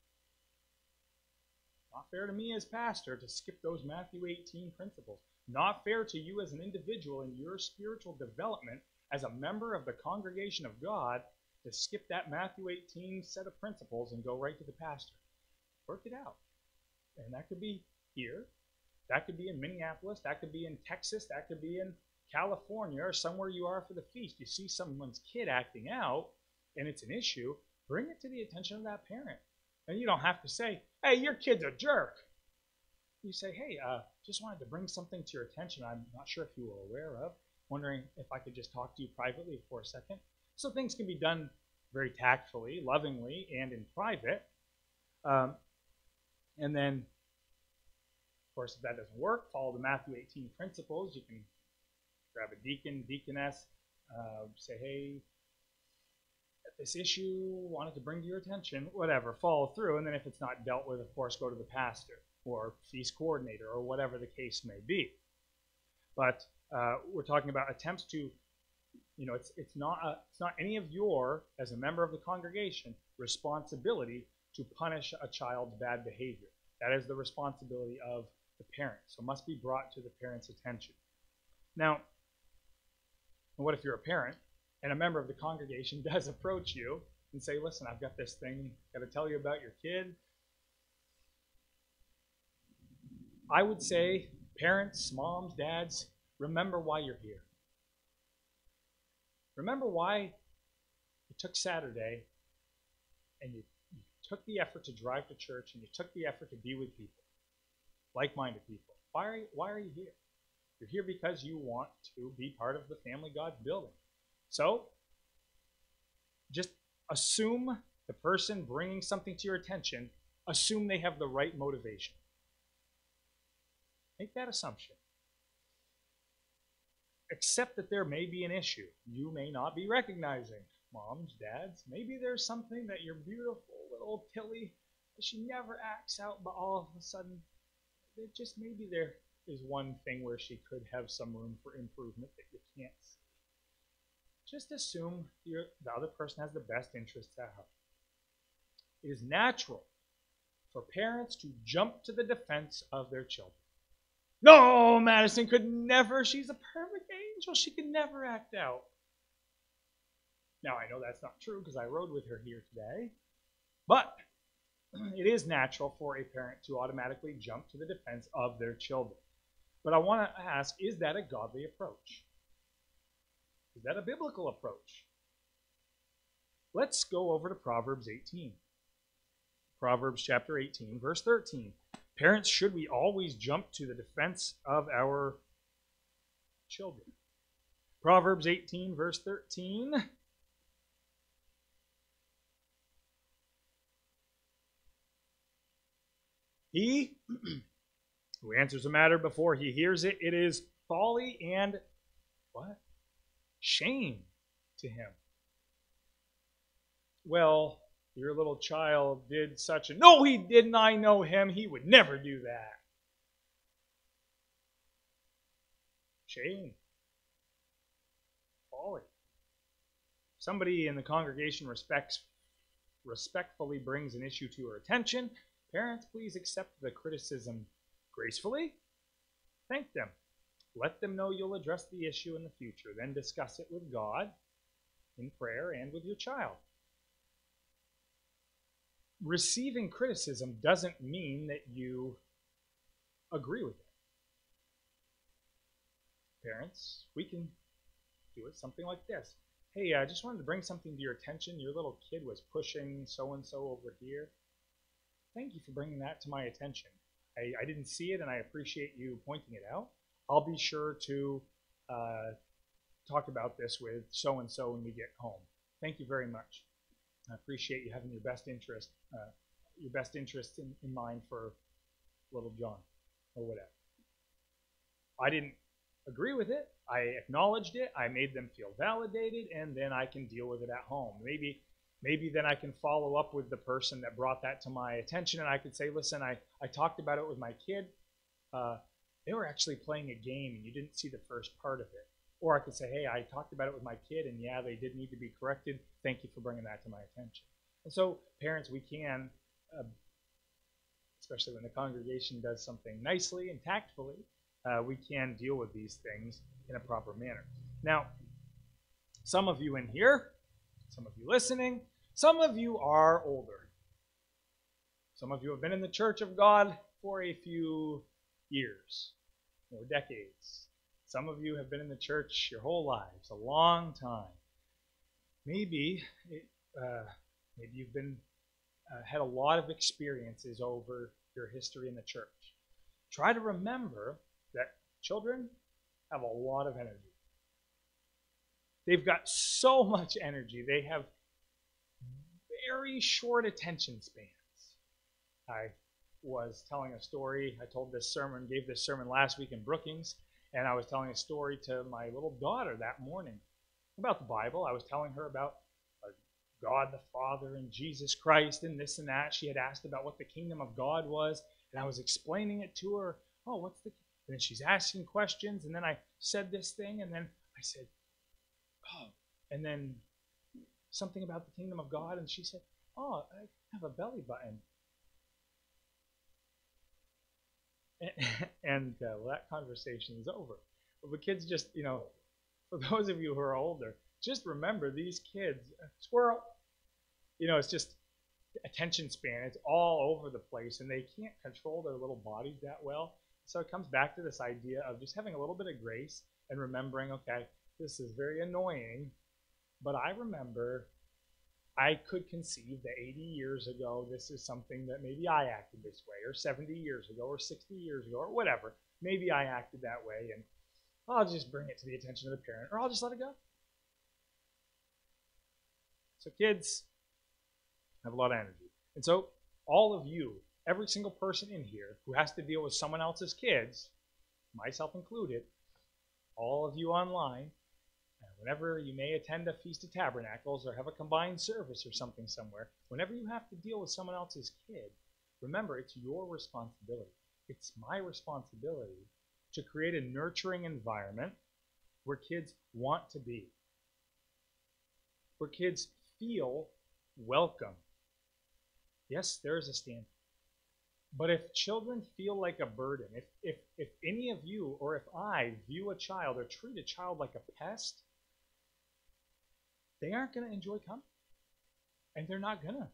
Not fair to me as pastor to skip those Matthew eighteen principles. Not fair to you as an individual in your spiritual development as a member of the congregation of God to skip that Matthew eighteen set of principles and go right to the pastor. Work it out. And that could be here. That could be in Minneapolis. That could be in Texas. That could be in California or somewhere you are for the feast. You see someone's kid acting out and it's an issue, bring it to the attention of that parent. And you don't have to say, hey, your kid's a jerk. You say, hey, uh, just wanted to bring something to your attention I'm not sure if you were aware of. Wondering if I could just talk to you privately for a second. So things can be done very tactfully, lovingly, and in private. Um, and then, of course, if that doesn't work, follow the Matthew eighteen principles. You can grab a deacon, deaconess, uh, say, hey, this issue, wanted to bring to your attention, whatever, follow through. And then if it's not dealt with, of course, go to the pastor or feast coordinator or whatever the case may be. But uh, we're talking about attempts to, you know, it's it's not a, it's not any of your, as a member of the congregation, responsibility to punish a child's bad behavior. That is the responsibility of the parent. So it must be brought to the parent's attention. Now, what if you're a parent and a member of the congregation does approach you and say, listen, I've got this thing, got to tell you about your kid. I would say, parents, moms, dads, remember why you're here. Remember why you took Saturday and you, you took the effort to drive to church and you took the effort to be with people, like-minded people. Why are you, why are you here? You're here because you want to be part of the family God's building. So, just assume the person bringing something to your attention, assume they have the right motivation. Make that assumption. Accept that there may be an issue. You may not be recognizing. Moms, dads, maybe there's something that your beautiful little Tilly, she never acts out, but all of a sudden, it just maybe there is one thing where she could have some room for improvement that you can't see. Just assume you're, the other person has the best interests at heart. It is natural for parents to jump to the defense of their children. No, Madison could never. She's a perfect angel. She could never act out. Now, I know that's not true because I rode with her here today. But it is natural for a parent to automatically jump to the defense of their children. But I want to ask, is that a godly approach? Is that a biblical approach? Let's go over to Proverbs eighteen. Proverbs chapter eighteen, verse thirteen. Parents, should we always jump to the defense of our children? Proverbs eighteen, verse thirteen. He who answers a matter before he hears it, it is folly and what? Shame to him. Well, your little child did such a... No, he didn't. I know him. He would never do that. Shame. Folly. Somebody in the congregation respects, respectfully brings an issue to her attention. Parents, please accept the criticism gracefully. Thank them. Let them know you'll address the issue in the future. Then discuss it with God in prayer and with your child. Receiving criticism doesn't mean that you agree with it. Parents, we can do it something like this. Hey, I just wanted to bring something to your attention. Your little kid was pushing so-and-so over here. Thank you for bringing that to my attention. I, I didn't see it, and I appreciate you pointing it out. I'll be sure to uh, talk about this with so-and-so when we get home. Thank you very much. I appreciate you having your best interest, uh, your best interest in, in mind for little John or whatever. I didn't agree with it. I acknowledged it. I made them feel validated, and then I can deal with it at home. Maybe maybe then I can follow up with the person that brought that to my attention, and I could say, listen, I, I talked about it with my kid. Uh, they were actually playing a game, and you didn't see the first part of it. Or I could say, hey, I talked about it with my kid, and yeah, they did need to be corrected. Thank you for bringing that to my attention. And so, parents, we can, uh, especially when the congregation does something nicely and tactfully, uh, we can deal with these things in a proper manner. Now, some of you in here, some of you listening, some of you are older. Some of you have been in the church of God for a few years or decades. Some of you have been in the church your whole lives, a long time. Maybe, it, uh, maybe you've been uh, had a lot of experiences over your history in the church. Try to remember that children have a lot of energy. They've got so much energy. They have very short attention spans. I was telling a story. I told this sermon, gave this sermon last week in Brookings, and I was telling a story to my little daughter that morning about the Bible. I was telling her about God the Father and Jesus Christ and this and that. She had asked about what the kingdom of God was, and I was explaining it to her. Oh, what's the... And then she's asking questions, and then I said this thing, and then I said, oh, and then something about the kingdom of God, and she said, oh, I have a belly button. And uh, well, that conversation is over. But the kids just, you know, for those of you who are older, just remember these kids, squirrel, you know, it's just attention span. It's all over the place, and they can't control their little bodies that well. So it comes back to this idea of just having a little bit of grace and remembering, okay, this is very annoying, but I remember I could conceive that eighty years ago, this is something that maybe I acted this way, or seventy years ago, or sixty years ago, or whatever. Maybe I acted that way, and I'll just bring it to the attention of the parent, or I'll just let it go. So kids have a lot of energy. And so all of you, every single person in here who has to deal with someone else's kids, myself included, all of you online, whenever you may attend a Feast of Tabernacles or have a combined service or something somewhere, whenever you have to deal with someone else's kid, remember, it's your responsibility. It's my responsibility to create a nurturing environment where kids want to be, where kids feel welcome. Yes, there is a standard. But if children feel like a burden, if, if, if any of you or if I view a child or treat a child like a pest, they aren't going to enjoy coming. And they're not going to.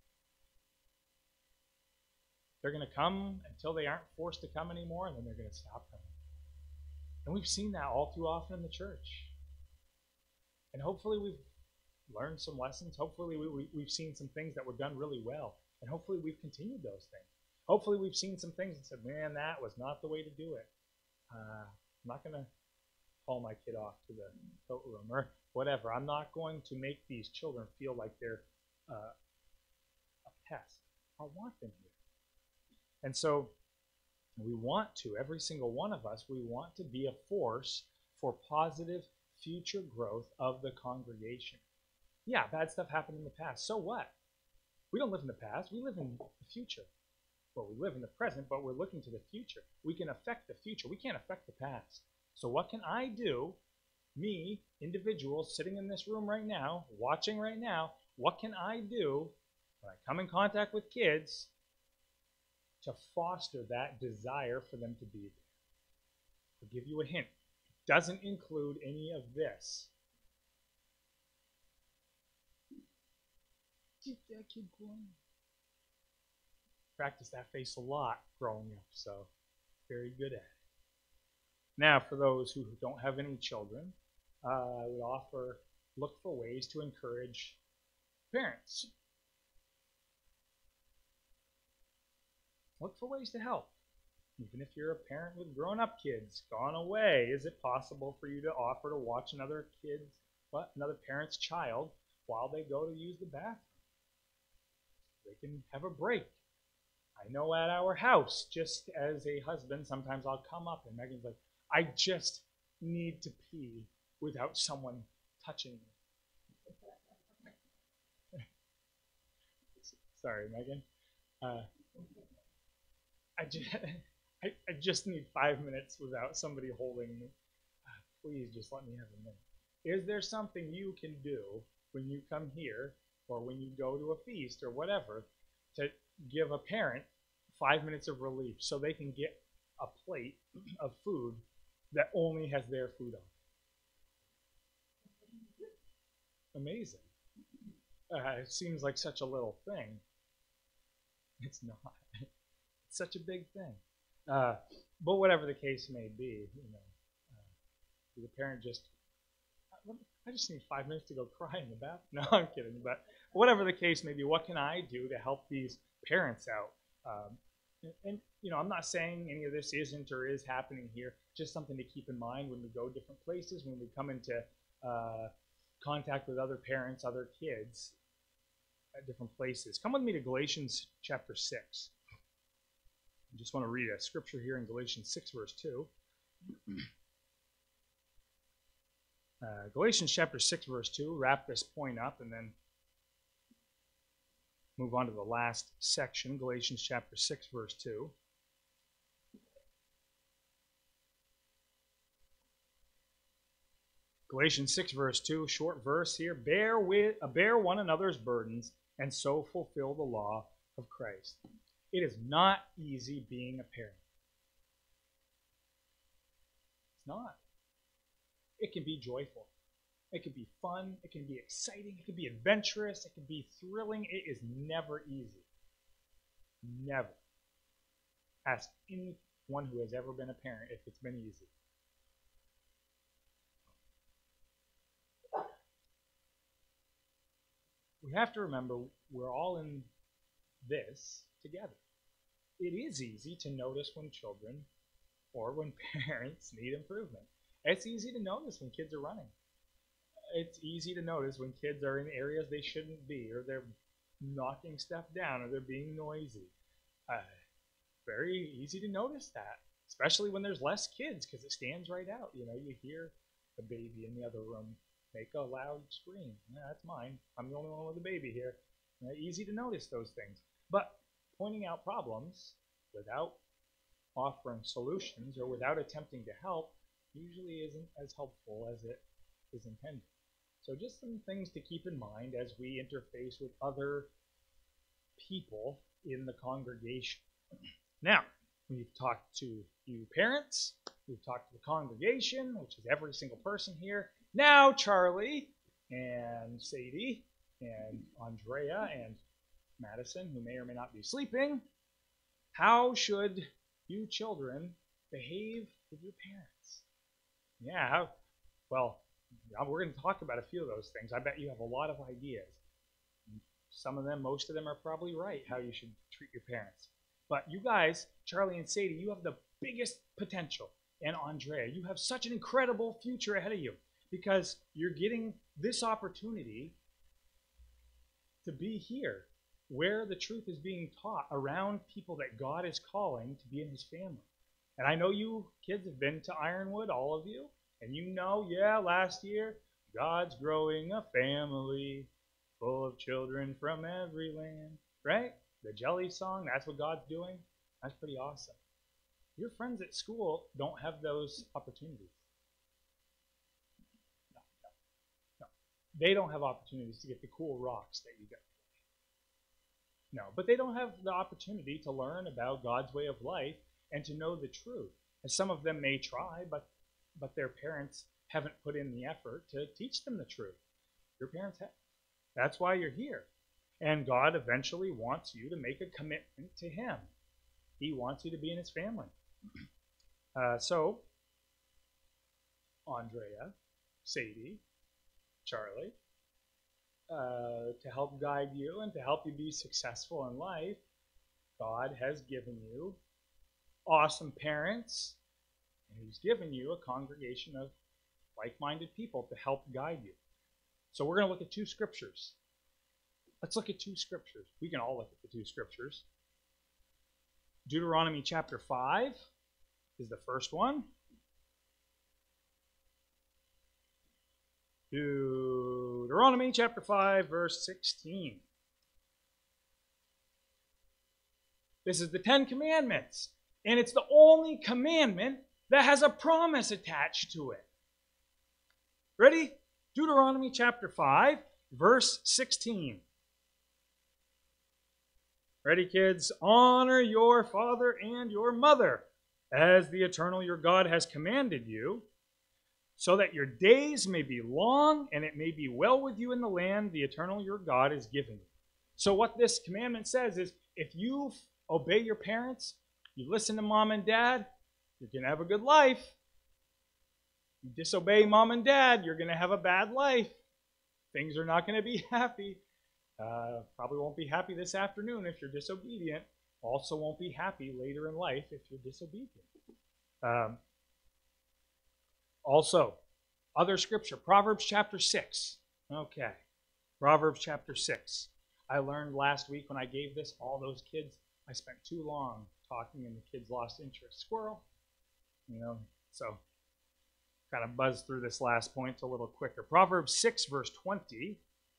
They're going to come until they aren't forced to come anymore, and then they're going to stop coming. And we've seen that all too often in the church. And hopefully we've learned some lessons. Hopefully we, we, we've seen some things that were done really well. And hopefully we've continued those things. Hopefully we've seen some things and said, man, that was not the way to do it. Uh, I'm not going to call my kid off to the coat room or whatever. I'm not going to make these children feel like they're uh, a pest. I want them here. And so we want to, every single one of us, we want to be a force for positive future growth of the congregation. Yeah, bad stuff happened in the past. So what? We don't live in the past. We live in the future. Well, we live in the present, but we're looking to the future. We can affect the future. We can't affect the past. So what can I do, me, individual, sitting in this room right now, watching right now, what can I do when I come in contact with kids to foster that desire for them to be there? I'll give you a hint. It doesn't include any of this. Keep that kid going. Practiced that face a lot growing up, so very good at it. Now, for those who don't have any children, uh, I would offer, look for ways to encourage parents. Look for ways to help. Even if you're a parent with grown-up kids, gone away, is it possible for you to offer to watch another kid's, what, another parent's child while they go to use the bathroom? They can have a break. I know at our house, just as a husband, sometimes I'll come up and Megan's like, I just need to pee without someone touching me. Sorry, Megan. Uh, I, just, I, I just need five minutes without somebody holding me. Uh, please just let me have a minute. Is there something you can do when you come here or when you go to a feast or whatever to give a parent five minutes of relief so they can get a plate of food that only has their food on? Amazing. Uh, it seems like such a little thing. It's not. It's such a big thing. Uh, but whatever the case may be, you know, uh, the parent just, I just need five minutes to go cry in the bathroom. No, I'm kidding. But whatever the case may be, what can I do to help these parents out? Um, and, and, you know, I'm not saying any of this isn't or is happening here. Just something to keep in mind when we go different places, when we come into uh, contact with other parents, other kids at different places. Come with me to Galatians chapter six. I just want to read a scripture here in Galatians six, verse two. Uh, Galatians chapter six, verse two, wrap this point up and then move on to the last section, Galatians chapter six, verse two. Galatians six, verse two, short verse here. Bear, with, uh, bear one another's burdens and so fulfill the law of Christ. It is not easy being a parent. It's not. It can be joyful. It can be fun. It can be exciting. It can be adventurous. It can be thrilling. It is never easy. Never. Ask anyone who has ever been a parent if it's been easy. We have to remember we're all in this together. It is easy to notice when children or when parents need improvement. It's easy to notice when kids are running. It's easy to notice when kids are in areas they shouldn't be, or they're knocking stuff down, or they're being noisy. Uh, very easy to notice that, especially when there's less kids, because it stands right out. You know, you hear the baby in the other room make a loud scream. Yeah, that's mine. I'm the only one with a baby here. Uh, easy to notice those things. But pointing out problems without offering solutions or without attempting to help usually isn't as helpful as it is intended. So just some things to keep in mind as we interface with other people in the congregation. Now, we've talked to you parents, we've talked to the congregation, which is every single person here. Now, Charlie and Sadie and Andrea and Madison, who may or may not be sleeping, how should you children behave with your parents? Yeah, how, well, we're going to talk about a few of those things. I bet you have a lot of ideas. Some of them, most of them are probably right, how you should treat your parents. But you guys, Charlie and Sadie, you have the biggest potential. And Andrea, you have such an incredible future ahead of you because you're getting this opportunity to be here where the truth is being taught around people that God is calling to be in his family. And I know you kids have been to Ironwood, all of you, and you know, yeah, last year, God's growing a family full of children from every land, right? The Jelly song, that's what God's doing. That's pretty awesome. Your friends at school don't have those opportunities. No, no, no. They don't have opportunities to get the cool rocks that you get. No, but they don't have the opportunity to learn about God's way of life and to know the truth. And some of them may try, but but their parents haven't put in the effort to teach them the truth. Your parents have. That's why you're here. And God eventually wants you to make a commitment to him. He wants you to be in his family. Uh, so, Andrea, Sadie, Charlie, uh, to help guide you and to help you be successful in life, God has given you awesome parents, and he's given you a congregation of like-minded people to help guide you. So we're going to look at two scriptures. Let's look at two scriptures. We can all look at the two scriptures. Deuteronomy chapter five is the first one. Deuteronomy chapter five, verse sixteen. This is the Ten Commandments, and it's the only commandment that has a promise attached to it. Ready? Deuteronomy chapter five, verse sixteen. Ready, kids? Honor your father and your mother, as the eternal your God has commanded you, so that your days may be long and it may be well with you in the land the eternal your God is giving you. So what this commandment says is, if you obey your parents, you listen to mom and dad, you're going to have a good life. You disobey mom and dad, you're going to have a bad life. Things are not going to be happy. Uh, probably won't be happy this afternoon if you're disobedient. Also won't be happy later in life if you're disobedient. Um, also, other scripture, Proverbs chapter six. Okay, Proverbs chapter six. I learned last week when I gave this, all those kids, I spent too long talking and the kids lost interest. Squirrel. You know, so kind of buzz through this last point a little quicker. Proverbs six, verse twenty.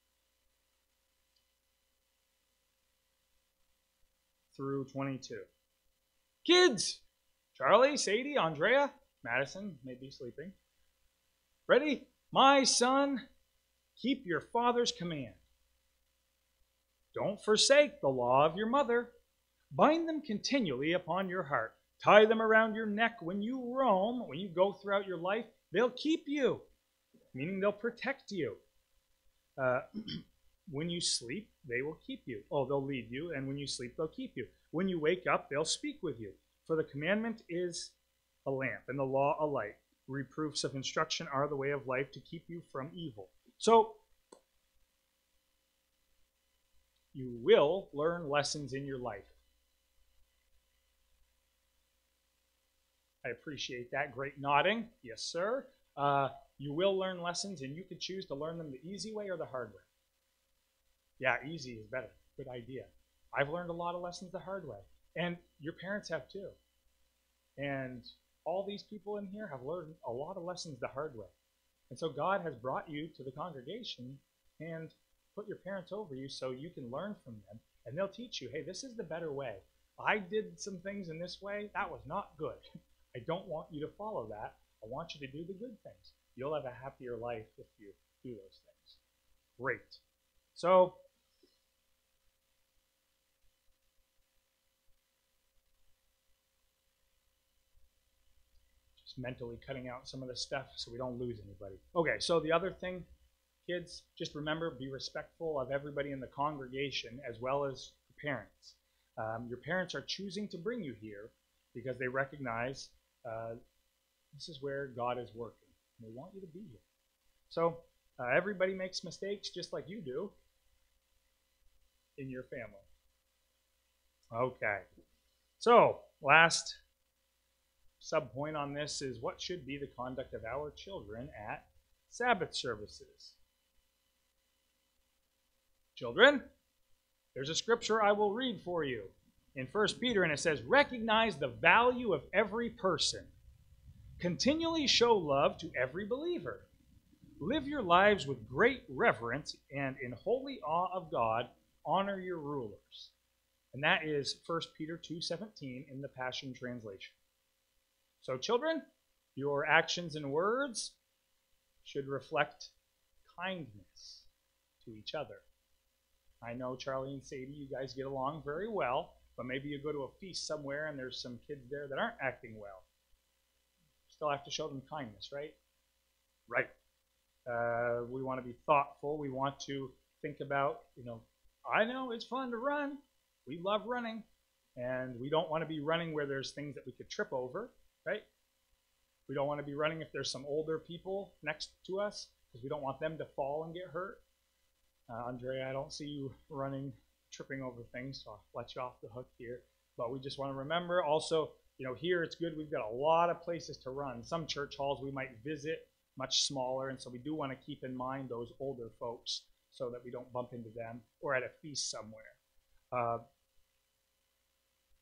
Through twenty-two. Kids! Charlie, Sadie, Andrea, Madison may be sleeping. Ready? My son, keep your father's command. Don't forsake the law of your mother. Bind them continually upon your heart. Tie them around your neck when you roam, when you go throughout your life. They'll keep you, meaning they'll protect you. Uh, when you sleep, they will keep you. Oh, they'll lead you, and when you sleep, they'll keep you. When you wake up, they'll speak with you. For the commandment is a lamp, and the law a light. Reproofs of instruction are the way of life to keep you from evil. So, you will learn lessons in your life. I appreciate that. Great nodding. Yes, sir. Uh, you will learn lessons, and you could choose to learn them the easy way or the hard way. Yeah, easy is better. Good idea. I've learned a lot of lessons the hard way. And your parents have too. And all these people in here have learned a lot of lessons the hard way. And so God has brought you to the congregation and put your parents over you so you can learn from them. And they'll teach you, hey, this is the better way. I did some things in this way. That was not good. I don't want you to follow that. I want you to do the good things. You'll have a happier life if you do those things. Great. So, just mentally cutting out some of the stuff so we don't lose anybody. Okay, so the other thing, kids, just remember, be respectful of everybody in the congregation as well as your parents. Um, your parents are choosing to bring you here because they recognize uh, this is where God is working. They want you to be here. So uh, everybody makes mistakes just like you do in your family. Okay. So last subpoint on this is what should be the conduct of our children at Sabbath services. Children, there's a scripture I will read for you in First Peter, and it says, recognize the value of every person. Continually show love to every believer. Live your lives with great reverence, and in holy awe of God, honor your rulers. And that is First Peter two seventeen in the Passion Translation. So children, your actions and words should reflect kindness to each other. I know Charlie and Sadie, you guys get along very well, but maybe you go to a feast somewhere and there's some kids there that aren't acting well. Still have to show them kindness, right? Right. Uh, we want to be thoughtful. We want to think about, you know, I know it's fun to run. We love running. And we don't want to be running where there's things that we could trip over, right? We don't want to be running if there's some older people next to us because we don't want them to fall and get hurt. Uh, Andrea, I don't see you running, tripping over things, so I'll let you off the hook here. But we just want to remember also, you know, here it's good. We've got a lot of places to run. Some church halls we might visit, much smaller, and so we do want to keep in mind those older folks so that we don't bump into them, or at a feast somewhere. Uh,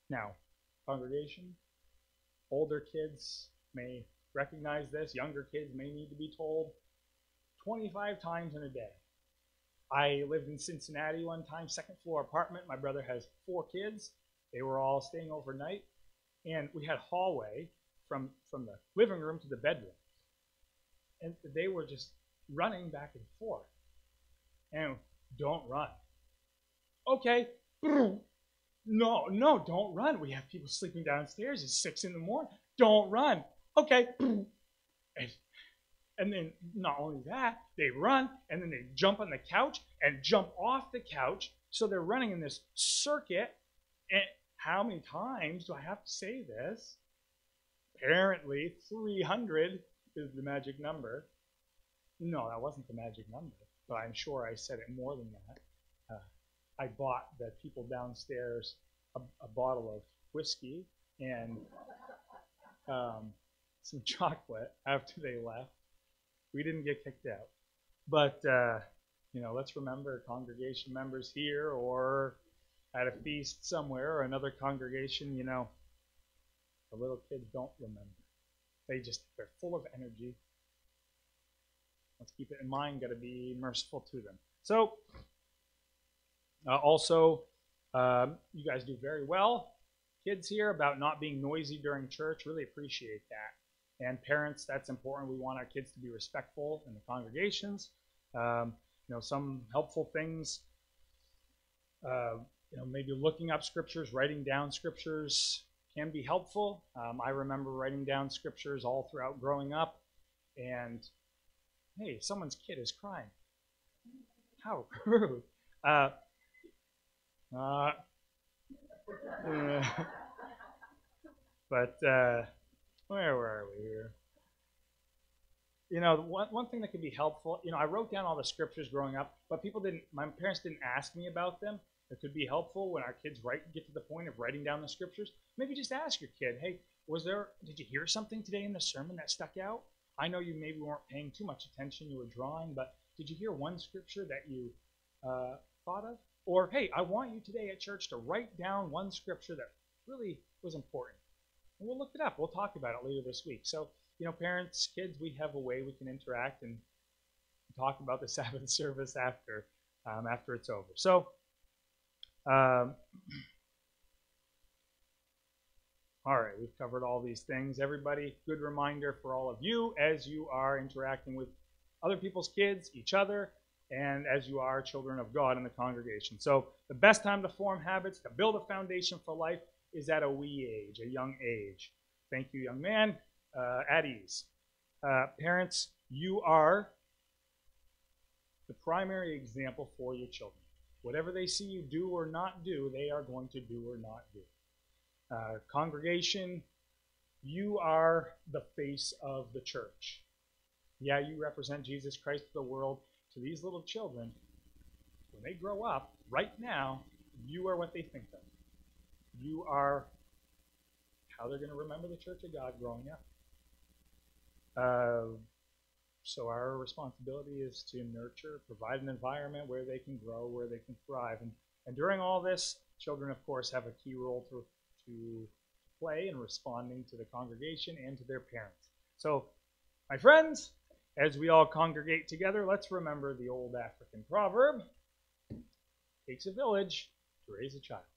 Now, congregation, older kids may recognize this. Younger kids may need to be told twenty-five times in a day. I lived in Cincinnati one time, second floor apartment. My brother has four kids. They were all staying overnight. And we had a hallway from, from the living room to the bedroom. And they were just running back and forth. And don't run. Okay. No, no, don't run. We have people sleeping downstairs. It's six in the morning. Don't run. Okay. And, and then not only that, they run, and then they jump on the couch and jump off the couch. So they're running in this circuit. And how many times do I have to say this? Apparently, three hundred is the magic number. No, that wasn't the magic number, but I'm sure I said it more than that. Uh, I bought the people downstairs a, a bottle of whiskey and um, some chocolate after they left. We didn't get kicked out. But, uh, you know, let's remember congregation members here or at a feast somewhere or another congregation, you know, the little kids don't remember. They just, they're full of energy. Let's keep it in mind, got to be merciful to them. So, uh, also, um, you guys do very well, kids here, about not being noisy during church. Really appreciate that. And parents, that's important. We want our kids to be respectful in the congregations. Um, you know, some helpful things, uh, you know, maybe looking up scriptures, writing down scriptures can be helpful. Um, I remember writing down scriptures all throughout growing up. And, hey, someone's kid is crying. How rude. Uh, uh, uh, but, uh, where were we here? You know, one, one thing that could be helpful, you know, I wrote down all the scriptures growing up, but people didn't, my parents didn't ask me about them. It could be helpful when our kids write, get to the point of writing down the scriptures. Maybe just ask your kid, hey, was there, did you hear something today in the sermon that stuck out? I know you maybe weren't paying too much attention, you were drawing, but did you hear one scripture that you uh, thought of? Or, hey, I want you today at church to write down one scripture that really was important. And we'll look it up. We'll talk about it later this week. So, you know, parents, kids, we have a way we can interact and talk about the Sabbath service after, um, after it's over. So, um, all right, we've covered all these things. Everybody, good reminder for all of you as you are interacting with other people's kids, each other, and as you are children of God in the congregation. So the best time to form habits, to build a foundation for life, is at a wee age, a young age. Thank you, young man. Uh, at ease. Uh, parents, you are the primary example for your children. Whatever they see you do or not do, they are going to do or not do. Uh, congregation, you are the face of the church. Yeah, you represent Jesus Christ to the world. To these little children, when they grow up, right now, you are what they think of. You are how they're going to remember the Church of God growing up. Uh, so our responsibility is to nurture, provide an environment where they can grow, where they can thrive. And, and during all this, children, of course, have a key role to, to play in responding to the congregation and to their parents. So, my friends, as we all congregate together, let's remember the old African proverb, it takes a village to raise a child.